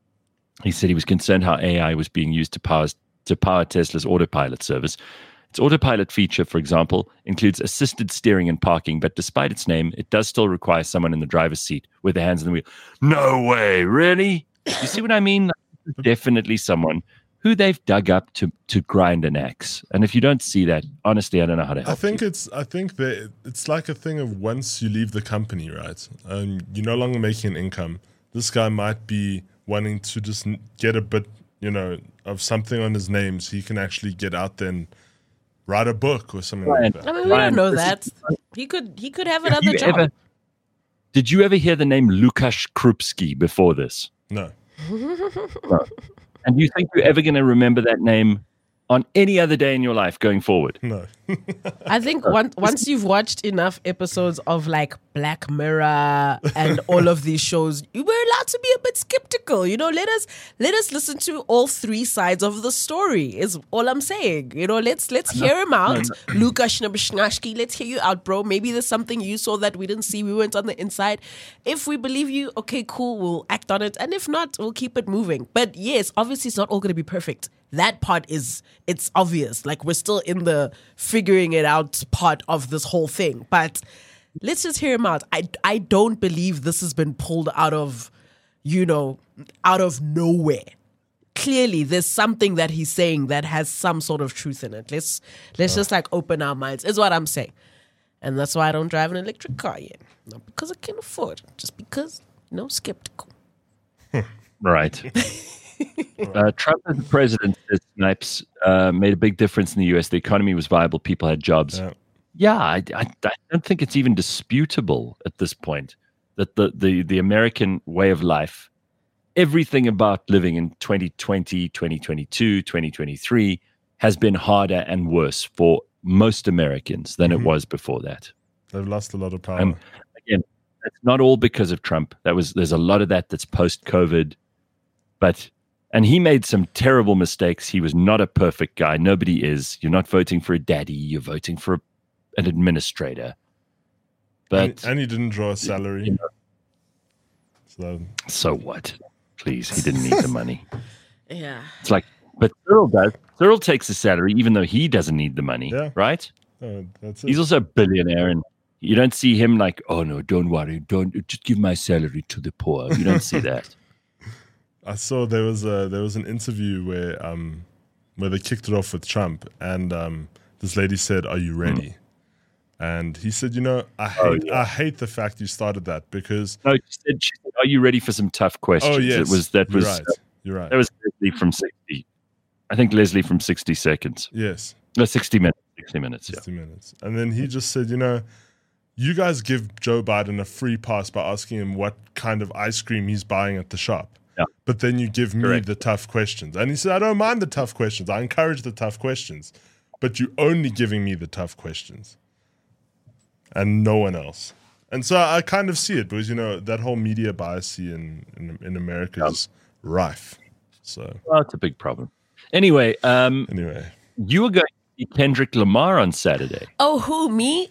He said he was concerned how A I was being used to power, to power Tesla's autopilot service. Its autopilot feature, for example, includes assisted steering and parking, but despite its name, it does still require someone in the driver's seat with their hands on the wheel. No way, really? You see what I mean? Definitely someone who they've dug up to to grind an axe. And if you don't see that, honestly, I don't know how to help I think you. it's I think that it's like a thing of once you leave the company, right? Um, you're no longer making an income. This guy might be wanting to just n- get a bit, you know, of something on his name so he can actually get out there and write a book or something Ryan, like I that. mean, we Ryan, don't know this is- that. He could he could have Have another you job. ever- did you ever hear the name Lukasz Krupski before this? No. And do you think you're ever going to remember that name on any other day in your life going forward? No. I think once once you've watched enough episodes of like Black Mirror and all of these shows, you were allowed to be a bit skeptical. You know, let us let us listen to all three sides of the story. Is all I'm saying. You know, let's let's hear him out, Luka Schnabschnashki. Let's hear you out, bro. Maybe there's something you saw that we didn't see. We weren't on the inside. If we believe you, okay, cool. We'll act on it, and if not, we'll keep it moving. But yes, obviously, it's not all going to be perfect. That part is, it's obvious. Like, we're still in the figuring it out part of this whole thing. But let's just hear him out. I, I don't believe this has been pulled out of, you know, out of nowhere. Clearly, there's something that he's saying that has some sort of truth in it. Let's let's just like open our minds, is what I'm saying. And that's why I don't drive an electric car yet. Not because I can't afford it, just because, you know, skeptical. Right. Uh, Trump as the president, says Snipes, uh, made a big difference in the U S. The economy was viable. People had jobs. Yeah. Yeah, I, I, I don't think it's even disputable at this point that the, the, the American way of life, everything about living in twenty twenty, twenty twenty-two, twenty twenty-three has been harder and worse for most Americans than Mm-hmm. it was before that. They've lost a lot of power. Um, again, that's not all because of Trump. That was there's a lot of that that's post-COVID, but and he made some terrible mistakes. He was not a perfect guy. Nobody is. You're not voting for a daddy. You're voting for a, an administrator. But and, and he didn't draw a salary. you know, So so what? Please, he didn't need the money. Yeah. It's like, but Cyril does. Cyril takes a salary even though he doesn't need the money, Yeah. right? uh, that's it. He's also a billionaire, and you don't see him like, oh no, don't worry, don't just give my salary to the poor. You don't see that. I saw there was a there was an interview where um where they kicked it off with Trump, and um this lady said, "Are you ready?" And he said, "You know, I hate Oh, yeah. I hate the fact you started that because No, she said, she said, are you ready for some tough questions? oh yes, it was that you're was right, you're right. that was Leslie from sixty. I think Leslie from sixty seconds. Yes, No, sixty minutes. Sixty minutes. Yeah. sixty minutes, and then he just said, you know, you guys give Joe Biden a free pass by asking him what kind of ice cream he's buying at the shop. Yeah. But then you give me Correct. the tough questions. And he said, I don't mind the tough questions. I encourage the tough questions. But you're only giving me the tough questions. And no one else. And so I kind of see it because, you know, that whole media bias in, in, in America is rife. So Well, it's a big problem. Anyway, um, anyway. you were going to see Kendrick Lamar on Saturday. Oh, who, me?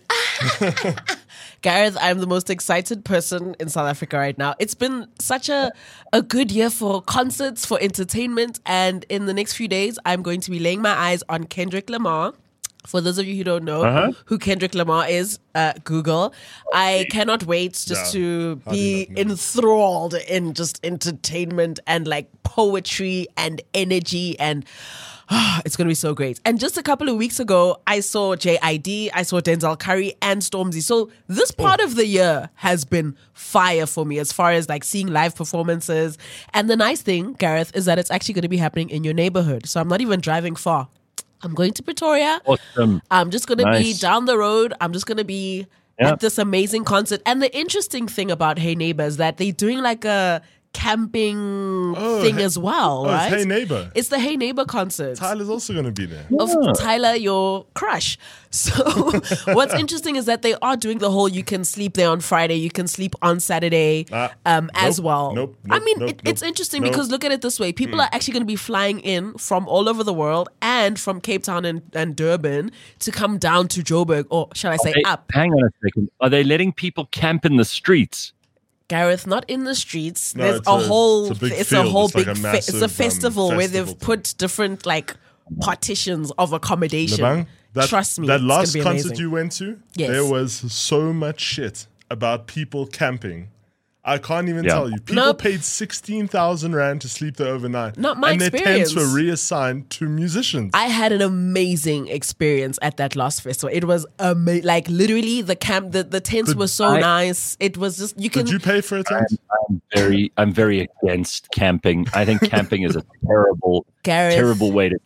Gareth, I'm the most excited person in South Africa right now. It's been such a, a good year for concerts, for entertainment. And in the next few days, I'm going to be laying my eyes on Kendrick Lamar. For those of you who don't know Uh-huh. who Kendrick Lamar is, uh, Google. I cannot wait just No. to How do you be not know? enthralled in just entertainment and like poetry and energy, and ah, it's going to be so great. And just a couple of weeks ago, I saw J I D, I saw Denzel Curry and Stormzy. So this part of the year has been fire for me as far as like seeing live performances. And the nice thing, Gareth, is that it's actually going to be happening in your neighborhood. So I'm not even driving far. I'm going to Pretoria. Awesome. I'm just going to be Nice. down the road. I'm just going to be Yeah. at this amazing concert. And the interesting thing about Hey Neighbor is that they're doing like a camping Oh, thing Hey- as well, Oh, right? it's Hey Neighbor. It's the Hey Neighbor concert Tyler's also going to be there. of Tyler, your crush. So what's interesting is that they are doing the whole you can sleep there on Friday, you can sleep on Saturday Ah, um, as nope, well. nope, I nope, mean, nope, it, it's nope, interesting nope. because look at it this way. People are actually going to be flying in from all over the world and from Cape Town and, and Durban to come down to Joburg, or shall I say Hey, up. hang on a second. Are they letting people camp in the streets? Gareth, not in the streets. No, There's it's a, a- whole. it's a big it's field. a whole It's like big. a fe- it's massive, a um, festival where festival they've thing. put different like partitions of accommodation. Lebang, that, Trust me, that it's gonna last be concert amazing. you went to, Yes. there was so much shit about people camping. I can't even Yeah. tell you. People Nope. paid sixteen thousand rand to sleep there overnight. Not my and experience. their tents were reassigned to musicians. I had an amazing experience at that last festival. It was ama- like literally the camp. The, the tents Did were so I- nice. It was just you can. Did you pay for a tent? I'm very, I'm very against camping. I think camping is a terrible, Gareth, terrible way to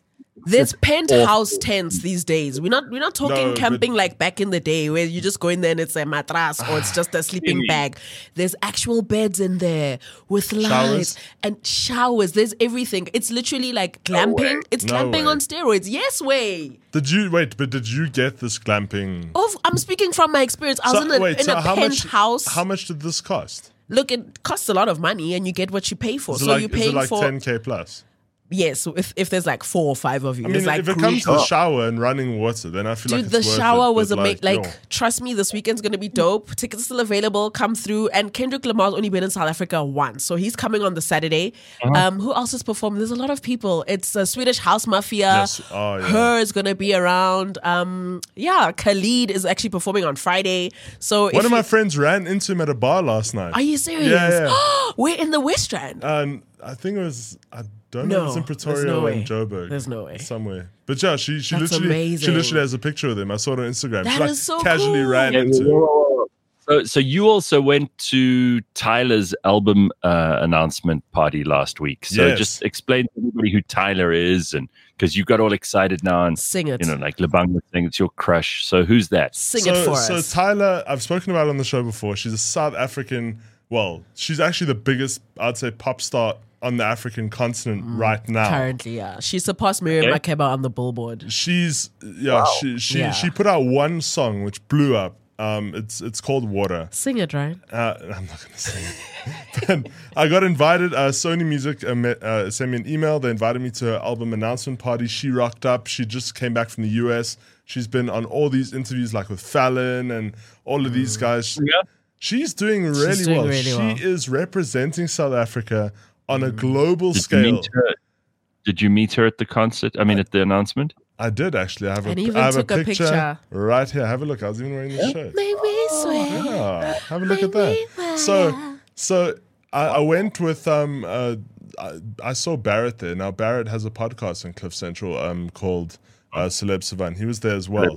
There's It's penthouse awful. tents these days. We're not we're not talking No, camping but- like back in the day where you just go in there and it's a mattress or it's just a sleeping Really? bag. There's actual beds in there with lights Showers? and showers. There's everything. It's literally like glamping. way. It's No glamping way. on steroids. Yes way. Did you wait? But did you get this glamping? Oh, I'm speaking from my experience. I was So- in a, wait, in so a how much? penthouse. How much did this cost? Look, it costs a lot of money and you get what you pay for. Is it So like, you're is it paying like for ten k plus? yes. So if, if there's like four or five of you, I mean, there's like if it group- comes to the shower and running water, then I feel Dude, like the it's worth shower it, was but amazing. Like, yo. trust me, this weekend's gonna be dope. Tickets still available. Come through. And Kendrick Lamar's only been in South Africa once, so he's coming on the Saturday. Uh-huh. Um, who else is performing? There's a lot of people. It's a Swedish House Mafia. Yes. Oh, yeah. Her is gonna be around. Um, yeah, Khalid is actually performing on Friday. So One if of my you- friends ran into him at a bar last night. are you serious? Yeah, yeah. We're in the West Strand. And I think it was, I don't know if it's in No, there's Pretoria no or in way. Joburg. There's no way. Somewhere. But yeah, she, she That's literally she amazing. literally has a picture of him. I saw it on Instagram. That she like is so casually cool. ran Yeah, into him. whoa, whoa, whoa. So, so you also went to Tyler's album uh, announcement party last week. So Yes. just explain to everybody who Tyler is, and because you got all excited now, and Sing it. you know, like Lebang was saying, it's your crush. So who's that? Sing so, it for so us. Tyler, I've spoken about it on the show before. She's a South African, well, she's actually the biggest, I'd say, pop star on the African continent Mm, right now. Currently, yeah. She surpassed Miriam Okay. Makeba on the Billboard. She's yeah, she she Yeah. she put out one song which blew up. Um, it's it's called Water. Sing it, right? Uh, I'm not gonna sing it. Then I got invited. Uh, Sony Music uh, met, uh, sent me an email. They invited me to her album announcement party. She rocked up. She just came back from the U S. She's been on all these interviews, like with Fallon and all of these guys. Yeah. She's doing really doing well. really she well. is representing South Africa on a global Did you scale. meet her? Did you meet her at the concert? I mean, at the announcement. I did actually. I have a, And even I have took a a picture, picture. right here. Have a look. I was even wearing this shirt. Make me sweat. Yeah, have a look at Make that. me So, wild. so I, I went with um. Uh, I, I saw Barrett there. Now Barrett has a podcast on Cliff Central um called uh, Celeb Savant. He was there as well.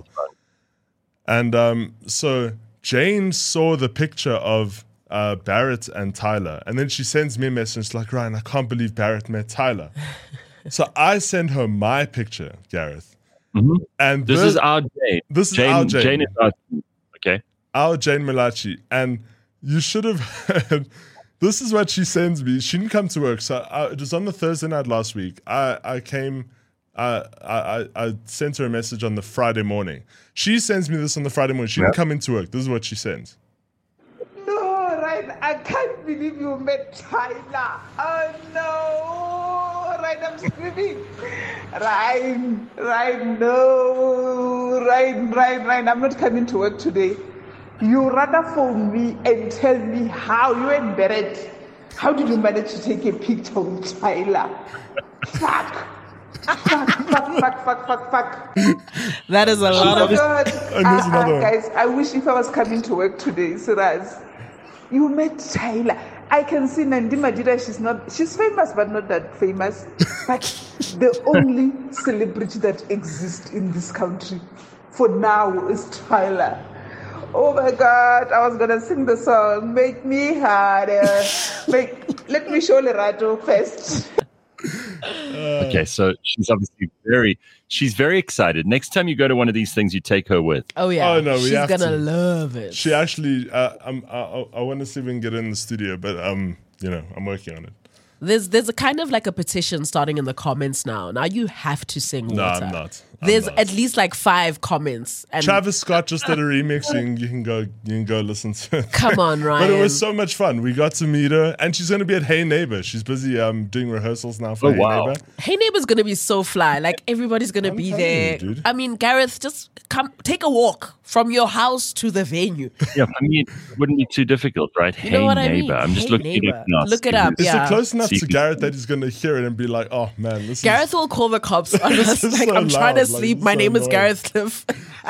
And um, so Jane saw the picture of uh, Barrett and Tyler, and then she sends me a message like, Ryan, I can't believe Barrett met Tyler. So I send her my picture, Gareth, Mhm. and This the- is our Jane. this is Jane, our Jane. Jane is our okay. our Jane Malachi, and you should have heard. This is what she sends me. She didn't come to work, so I, it was on the Thursday night last week. I I came. I, I I sent her a message on the Friday morning. She sends me this on the Friday morning. She didn't come into work. This is what she sends. No, Ryan, I can't believe you met Tyler. Oh no, Ryan, I'm screaming. Ryan, Ryan, no, Ryan, Ryan, Ryan, I'm not coming to work today. You rather phone me and tell me how you and Barrett, how did you manage to take a picture with Tyler? Fuck. Fuck, fuck, fuck, fuck, fuck, fuck. That is a lot Oh of. my God. And there's Uh, another uh, one. guys, I wish if I was coming to work today, Siraz. You met Tyler. I can see Nandi Madida, she's not, she's famous, but not that famous. But the only celebrity that exists in this country for now is Tyler. Oh my God, I was gonna sing the song, Make Me Harder. Make, let me show Lerato first. Okay, so she's obviously very she's very excited. Next time you go to one of these things, you take her with. Oh yeah. Oh, no, we She's have gonna to. love it. She actually. Uh, I'm, I I, I want to see if we can get her in the studio, but um, you know, I'm working on it. There's there's a kind of like a petition starting in the comments now. Now you have to sing No, Water. I'm not. I'm There's not. at least like five comments. And Travis Scott just did a remix. You can, you can go. You can go listen to it. come on, Ryan. But it was so much fun. We got to meet her, and she's going to be at Hey Neighbor. She's busy um doing rehearsals now for Oh, Hey wow. Neighbor. Hey Neighbor's gonna be so fly. Like everybody's gonna I'm be telling there. you, dude. I mean, Gareth, just come take a walk from your house to the venue. Yeah, I mean, it wouldn't be too difficult, right? You hey, know what I mean? neighbor. I'm just Hey, looking it neighbor. up now. Look it See up. who- Is Yeah. it close enough See to if- Garrett that he's going to hear it and be like, "Oh man, this Gareth will call the cops on us. is Like so I'm trying to loud, like, sleep. it's My so name is annoying. Gareth Cliff.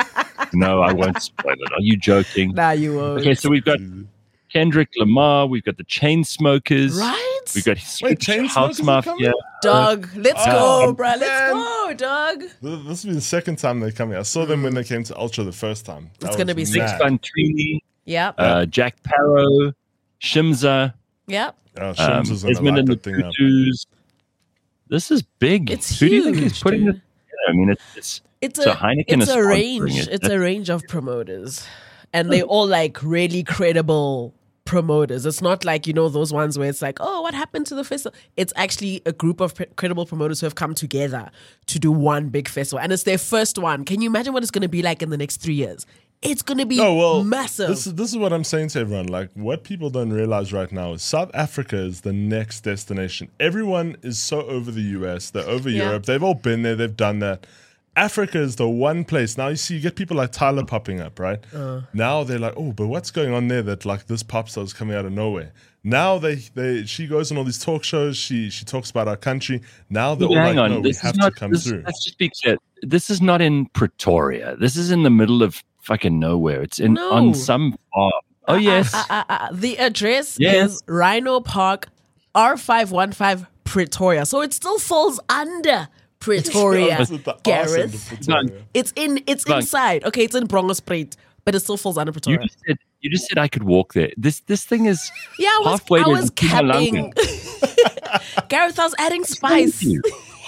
No, I won't spoil it. Are you joking? Nah, you won't. Okay, so we've got Kendrick Lamar, we've got the Chainsmokers, Right? we've got Wait, Swedish Chainsmokers House are Mafia. coming? Doug, let's Oh, go, bro. Let's man. go, Doug. Th- This will be the second time they're coming. I saw them when they came to Ultra the first time. That It's gonna was be mad. sick. Fantrini, Yep. uh, Jack Parrow, Shimza, Yep. Oh, um, Shims is gonna Desmond light and the that thing up. Tutus. This is big. It's Who do you think huge, is putting dude. this I mean, it's, it's It's so a Heineken it's is a sponsoring range. it. It's a range of promoters, and they all like really credible promoters. It's not like, you know, those ones where it's like, oh, what happened to the festival? It's actually a group of pre- credible promoters who have come together to do one big festival, and it's their first one. Can you imagine what it's going to be like in the next three years? It's going to be Oh well, massive. This is this is what I'm saying to everyone. Like, what people don't realize right now is South Africa is the next destination. Everyone is so over the U S, they're over Yeah. Europe. They've all been there. They've done that. Africa is the one place. Now you see, you get people like Tyler popping up, right? Uh. Now they're like, oh, but what's going on there? That like this pop star is coming out of nowhere. Now they they she goes on all these talk shows. She she talks about our country. Now they're all Hang like, on, no, we this have is not. to come this, through. Let's just be clear. This is not in Pretoria. This is in the middle of fucking nowhere. It's in No. on some farm. Oh yes. Uh, uh, uh, the address Yes. is Rhino Park, R five one five, Pretoria. So it still falls under Pretoria, It's at the arse end Gareth. of Pretoria. It's in. It's Like- inside. Okay, it's in Brongospruit, but it still falls under you Pretoria. just said you just said I could walk there. This this thing is Yeah, I was. halfway I to was Mpumalanga. capping. Gareth, I was adding spice. Thank you.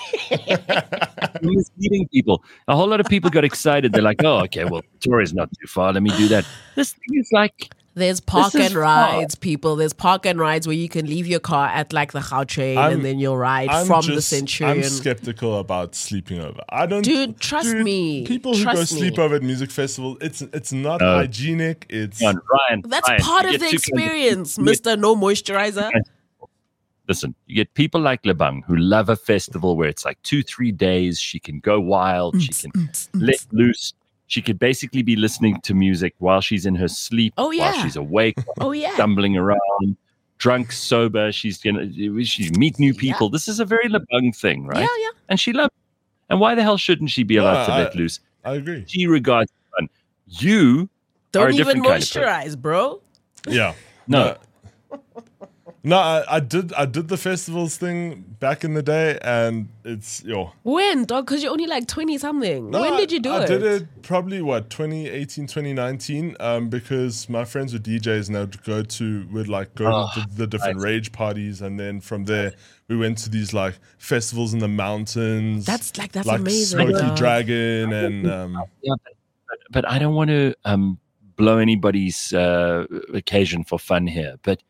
You're misleading people. A whole lot of people got excited. They're like, "Oh, okay, well, Victoria's not too far. Let me do that." This thing is like, There's park This is and rides, people. There's park and rides where you can leave your car at like the Gautrain I'm- and then you'll ride I'm from the just- Centurion. I'm skeptical about sleeping over. I don't, Dude, trust me. People who Trust go sleep me. over at music festival, it's it's not No. hygienic. It's Come on, Ryan. That's Ryan, part you of get the two kinds of- experience, you get- Mister No Moisturizer. Listen, you get people like Lebang who love a festival where it's like two, three days. She can go wild. She can let loose. She could basically be listening to music while she's in her sleep, Oh, while yeah. she's awake, Oh, yeah. stumbling around, drunk, sober. She's gonna she meet new people. This is a very Lebang thing, right? Yeah, yeah. And she loves it. And why the hell shouldn't she be allowed to I- let loose? I agree. She regards it fun. You are Don't a even different kind of person. moisturize, bro. Yeah. No. No, I, I did I did the festivals thing back in the day, and it's yo. When, dog? Because you're only like twenty something. No, when I- did you do I it? did it probably what twenty eighteen, twenty nineteen, um, because my friends were D Js and they'd go to would like go Oh, to the different nice. rage parties, and then from there we went to these like festivals in the mountains. That's like that's like amazing. Smoky dog. Dragon and um, Yeah, but, but, but I don't want to um, blow anybody's uh, occasion for fun here. But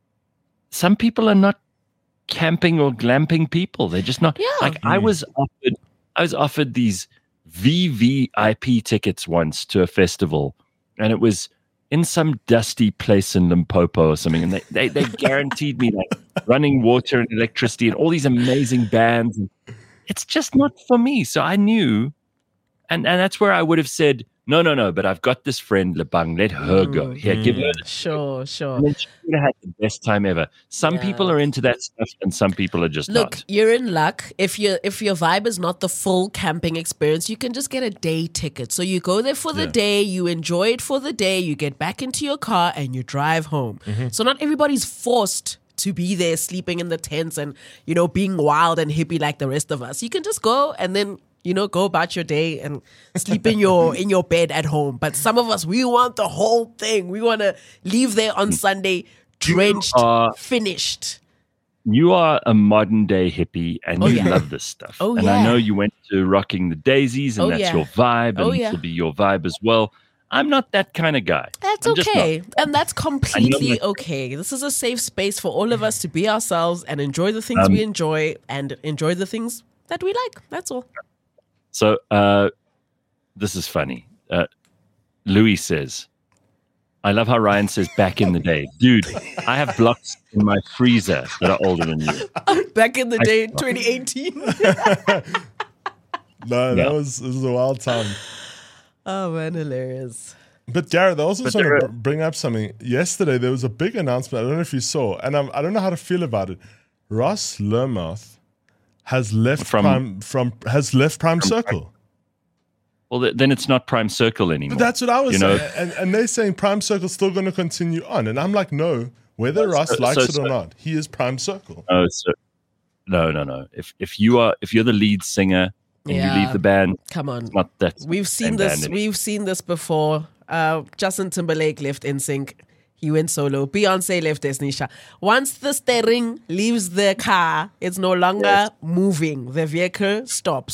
some people are not camping or glamping people. They're just not. Yeah. Like I was offered, I was offered these V V I P tickets once to a festival, and it was in some dusty place in Limpopo or something. And they they, they guaranteed me like running water and electricity and all these amazing bands. And it's just not for me. So I knew. And and that's where I would have said, no, no, no, but I've got this friend, Lebang, let her go. Here, give her the Sure, sure. and then she would have had the best time ever. Some Yeah. people are into that stuff and some people are just Look, not. you're in luck. If you if your vibe is not the full camping experience, you can just get a day ticket. So you go there for the Yeah. day, you enjoy it for the day, you get back into your car and you drive home. Mm-hmm. So not everybody's forced to be there sleeping in the tents and, you know, being wild and hippie like the rest of us. You can just go and then, you know, go about your day and sleep in your in your bed at home. But some of us, we want the whole thing. We want to leave there on Sunday drenched, are- finished. You are a modern day hippie and Oh, you yeah. love this stuff. Oh, and yeah. I know you went to Rocking the Daisies and Oh, that's yeah. your vibe and Oh, yeah. it'll be your vibe as well. I'm not that kind of guy. That's I'm just okay. not. And that's completely my- okay. This is a safe space for all of us to be ourselves and enjoy the things Um, we enjoy and enjoy the things that we like. That's all. So uh, this is funny. Uh, Louis says, I love how Ryan says back in the day. Dude, I have blocks in my freezer that are older than you. Back in the day, twenty eighteen. no, Yeah. that was it was a wild time. Oh, man, hilarious. But Garrett, I also But just want there to are- br- bring up something. Yesterday there was a big announcement. I don't know if you saw, and I'm, I don't know how to feel about it. Ross Lermouth has left From- Prime from has left Prime Circle. Well, th- then it's not Prime Circle anymore. But that's what I was You know? saying, and, and they're saying Prime Circle's still going to continue on, and I'm like, no. Whether So- Ross so- likes so- it or so- not, he is Prime Circle. No, so, no, no, no. If if you are if you're the lead singer and Yeah. you leave the band, Come on. it's not that. We've seen same this. band anymore. We've seen this before. Uh, Justin Timberlake left N Sync. He went solo. Beyonce left Destiny's Child. Once the steering leaves the car, it's no longer Yes. moving. The vehicle stops.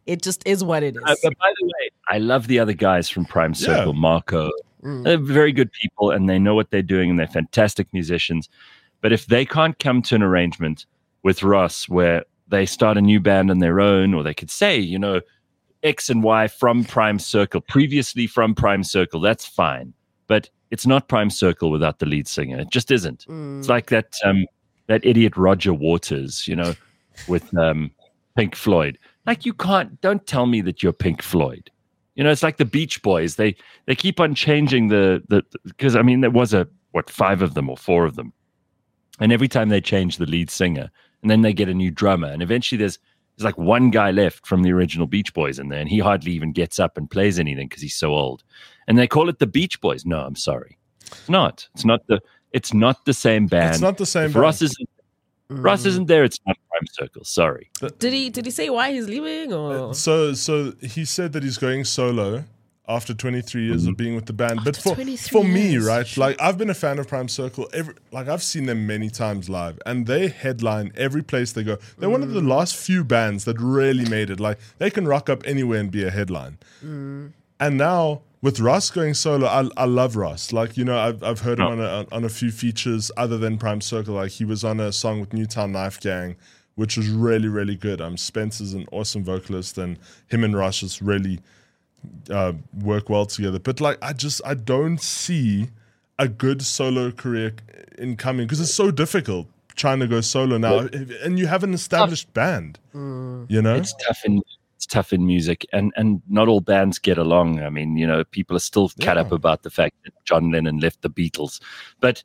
It just is what it is. Uh, but by the way, I love the other guys from Prime Circle, Yeah. Marco. They're very good people, and they know what they're doing, and they're fantastic musicians. But if they can't come to an arrangement with Ross where they start a new band on their own, or they could say, you know, X and Y from Prime Circle, previously from Prime Circle, that's fine. But it's not Prime Circle without the lead singer. It just isn't. It's like that um, that idiot Roger Waters, you know, with um, Pink Floyd. Like, you can't, don't tell me that you're Pink Floyd. You know, it's like the Beach Boys. They they keep on changing the, the because, I mean, there was a, what, five of them or four of them. And every time they change the lead singer, and then they get a new drummer. And eventually there's, there's like one guy left from the original Beach Boys in there, and he hardly even gets up and plays anything because he's so old. And they call it the Beach Boys. No, I'm sorry. It's not. It's not the, it's not the same band. It's not the same If band. Ross isn't, Ross isn't there, it's not Prime Circle. Sorry. Did he did he say why he's leaving? Or So, so he said that he's going solo after twenty-three years of being with the band. but for twenty-three for me, years, right? Like, I've been a fan of Prime Circle. Every, like, I've seen them many times live, and they headline every place they go. They're one of the last few bands that really made it. Like, they can rock up anywhere and be a headline. And now with Ross going solo, I, I love Ross. Like, you know, I've I've heard him on a on a few features other than Prime Circle. Like, he was on a song with Newtown Knife Gang, which was really, really good. Um, Spencer's an awesome vocalist, and him and Ross just really uh, work well together. But like, I just I don't see a good solo career incoming because it's so difficult trying to go solo now, and you have an established band. You know, It's tough in it's tough in music, and and not all bands get along. I mean, you know, people are still cut up about the fact that John Lennon left the Beatles. But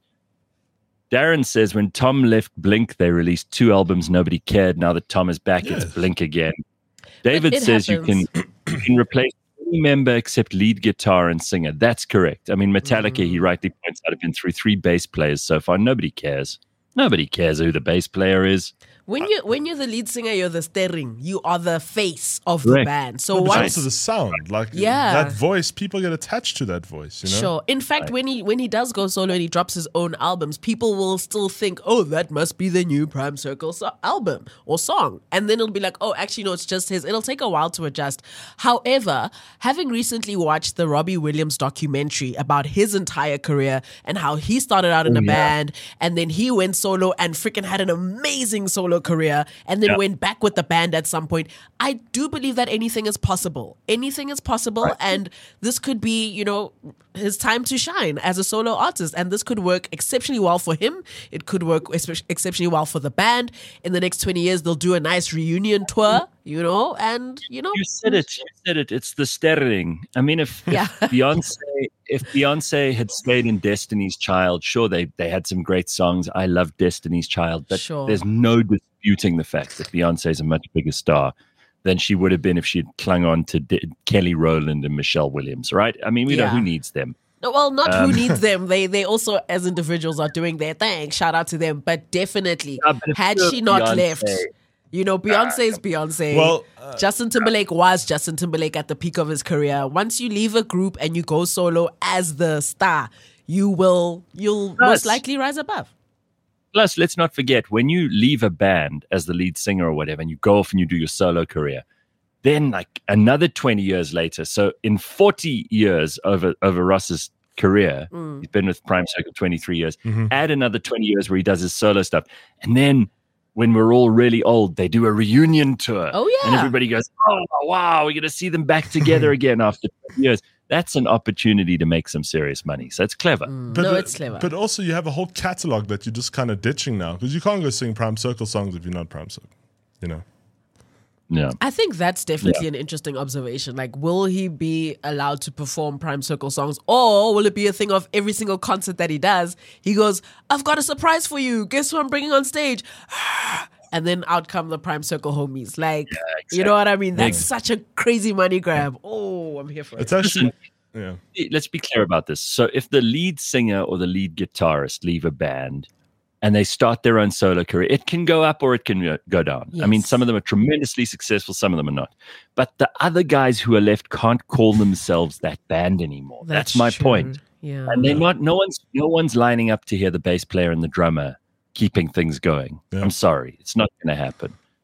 Darren says when Tom left Blink, they released two albums. Nobody cared. Now that Tom is back, it's Yes. Blink again. David it says you happens. can you can replace any member except lead guitar and singer. That's correct. I mean, Metallica, he rightly points out, have been through three bass players so far. Nobody cares. Nobody cares who the bass player is. when you when you're the lead singer, you're the steering. You are the face of the Correct. band. So But it's once also the sound, like Yeah. that voice, people get attached to that voice, you know? Sure. In fact, when he when he does go solo and he drops his own albums, people will still think, "Oh, that must be the new Prime Circle so- album or song," and then it'll be like, "Oh, actually, no, it's just his." It'll take a while to adjust. However, having recently watched the Robbie Williams documentary about his entire career and how he started out in a band and then he went solo and freaking had an amazing solo career and then Yeah. went back with the band at some point, I do believe that anything is possible. Anything is possible, and this could be, you know, his time to shine as a solo artist. And this could work exceptionally well for him. It could work espe- exceptionally well for the band. In the next twenty years, they'll do a nice reunion tour, you know, and, you know. You said it. You said it. It's the sterling. I mean, if, if Yeah. Beyonce, if Beyonce had stayed in Destiny's Child, sure, they they had some great songs. I love Destiny's Child, but Sure. there's no disputing the fact that Beyonce is a much bigger star than she would have been if she'd clung on to D- Kelly Rowland and Michelle Williams, right? I mean, we know Yeah. who needs them. No, well, not Um, who needs them. They they also, as individuals, are doing their thing. Shout out to them. But definitely, Yeah, but if had you're she not Beyonce- left, you know, Beyonce is Beyonce. Well, Justin Timberlake was Justin Timberlake at the peak of his career. Once you leave a group and you go solo as the star, you will you'll Plus- most likely rise above. Plus, let's not forget, when you leave a band as the lead singer or whatever, and you go off and you do your solo career, then like another twenty years later, so in forty years over, over Ross's career, Mm. he's been with Prime Circle twenty-three years, add another twenty years where he does his solo stuff. And then when we're all really old, they do a reunion tour. Oh, And yeah. everybody goes, oh, wow, we're going to see them back together again after twenty years. That's an opportunity to make some serious money. So it's clever. But, no, uh, it's clever. But also, you have a whole catalog that you're just kind of ditching now because you can't go sing Prime Circle songs if you're not Prime Circle, you know? Yeah. I think that's definitely an interesting observation. Like, will he be allowed to perform Prime Circle songs, or will it be a thing of every single concert that he does, he goes, "I've got a surprise for you. Guess who I'm bringing on stage?" And then out come the Prime Circle homies. Like, you know what I mean? That's Big. such a crazy money grab. Oh, I'm here for It's it. actually, yeah. Let's be clear about this. So if the lead singer or the lead guitarist leave a band and they start their own solo career, it can go up or it can go- go down. I mean, Yes. some of them are tremendously successful, some of them are not. But the other guys who are left can't call themselves that band anymore. That's, my true. point. Yeah. And they're not. No one's. No one's lining up to hear the bass player and the drummer keeping things going. Yeah. I'm sorry, it's not going to happen.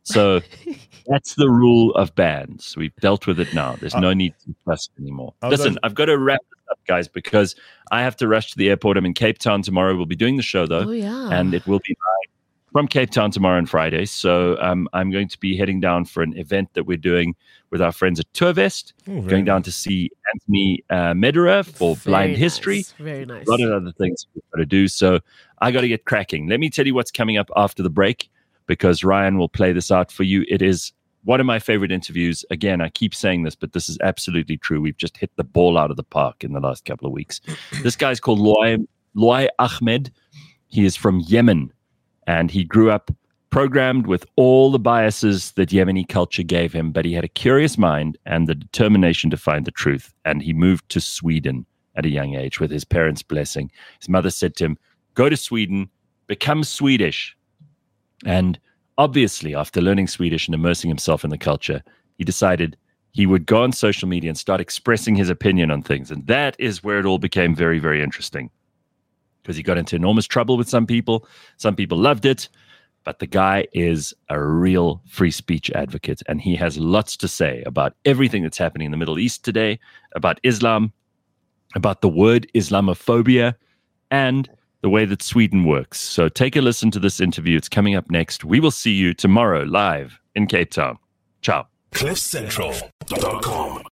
So that's the rule of bands. We've dealt with it now. There's no need to trust anymore. I was Listen, like- I've got to wrap this up, guys, because I have to rush to the airport. I'm in Cape Town tomorrow. We'll be doing the show, though. Oh, yeah. And it will be live from Cape Town tomorrow and Friday. So um, I'm going to be heading down for an event that we're doing with our friends at Tourvest. Oh, very going down nice. to see Anthony uh, Mederer for Very Blind nice. History. Very nice. A lot of other things we've got to do. So I got to get cracking. Let me tell you what's coming up after the break, because Ryan will play this out for you. It is one of my favorite interviews. Again, I keep saying this, but this is absolutely true. We've just hit the ball out of the park in the last couple of weeks. This guy's called Loy, Loy Ahmed. He is from Yemen, and he grew up programmed with all the biases that Yemeni culture gave him, but he had a curious mind and the determination to find the truth. And he moved to Sweden at a young age with his parents' blessing. His mother said to him, go to Sweden, become Swedish. And obviously, after learning Swedish and immersing himself in the culture, he decided he would go on social media and start expressing his opinion on things. And that is where it all became very, very interesting, because he got into enormous trouble with some people. Some people loved it. But the guy is a real free speech advocate, and he has lots to say about everything that's happening in the Middle East today, about Islam, about the word Islamophobia, and the way that Sweden works. So take a listen to this interview. It's coming up next. We will see you tomorrow live in Cape Town. Ciao. cliff central dot com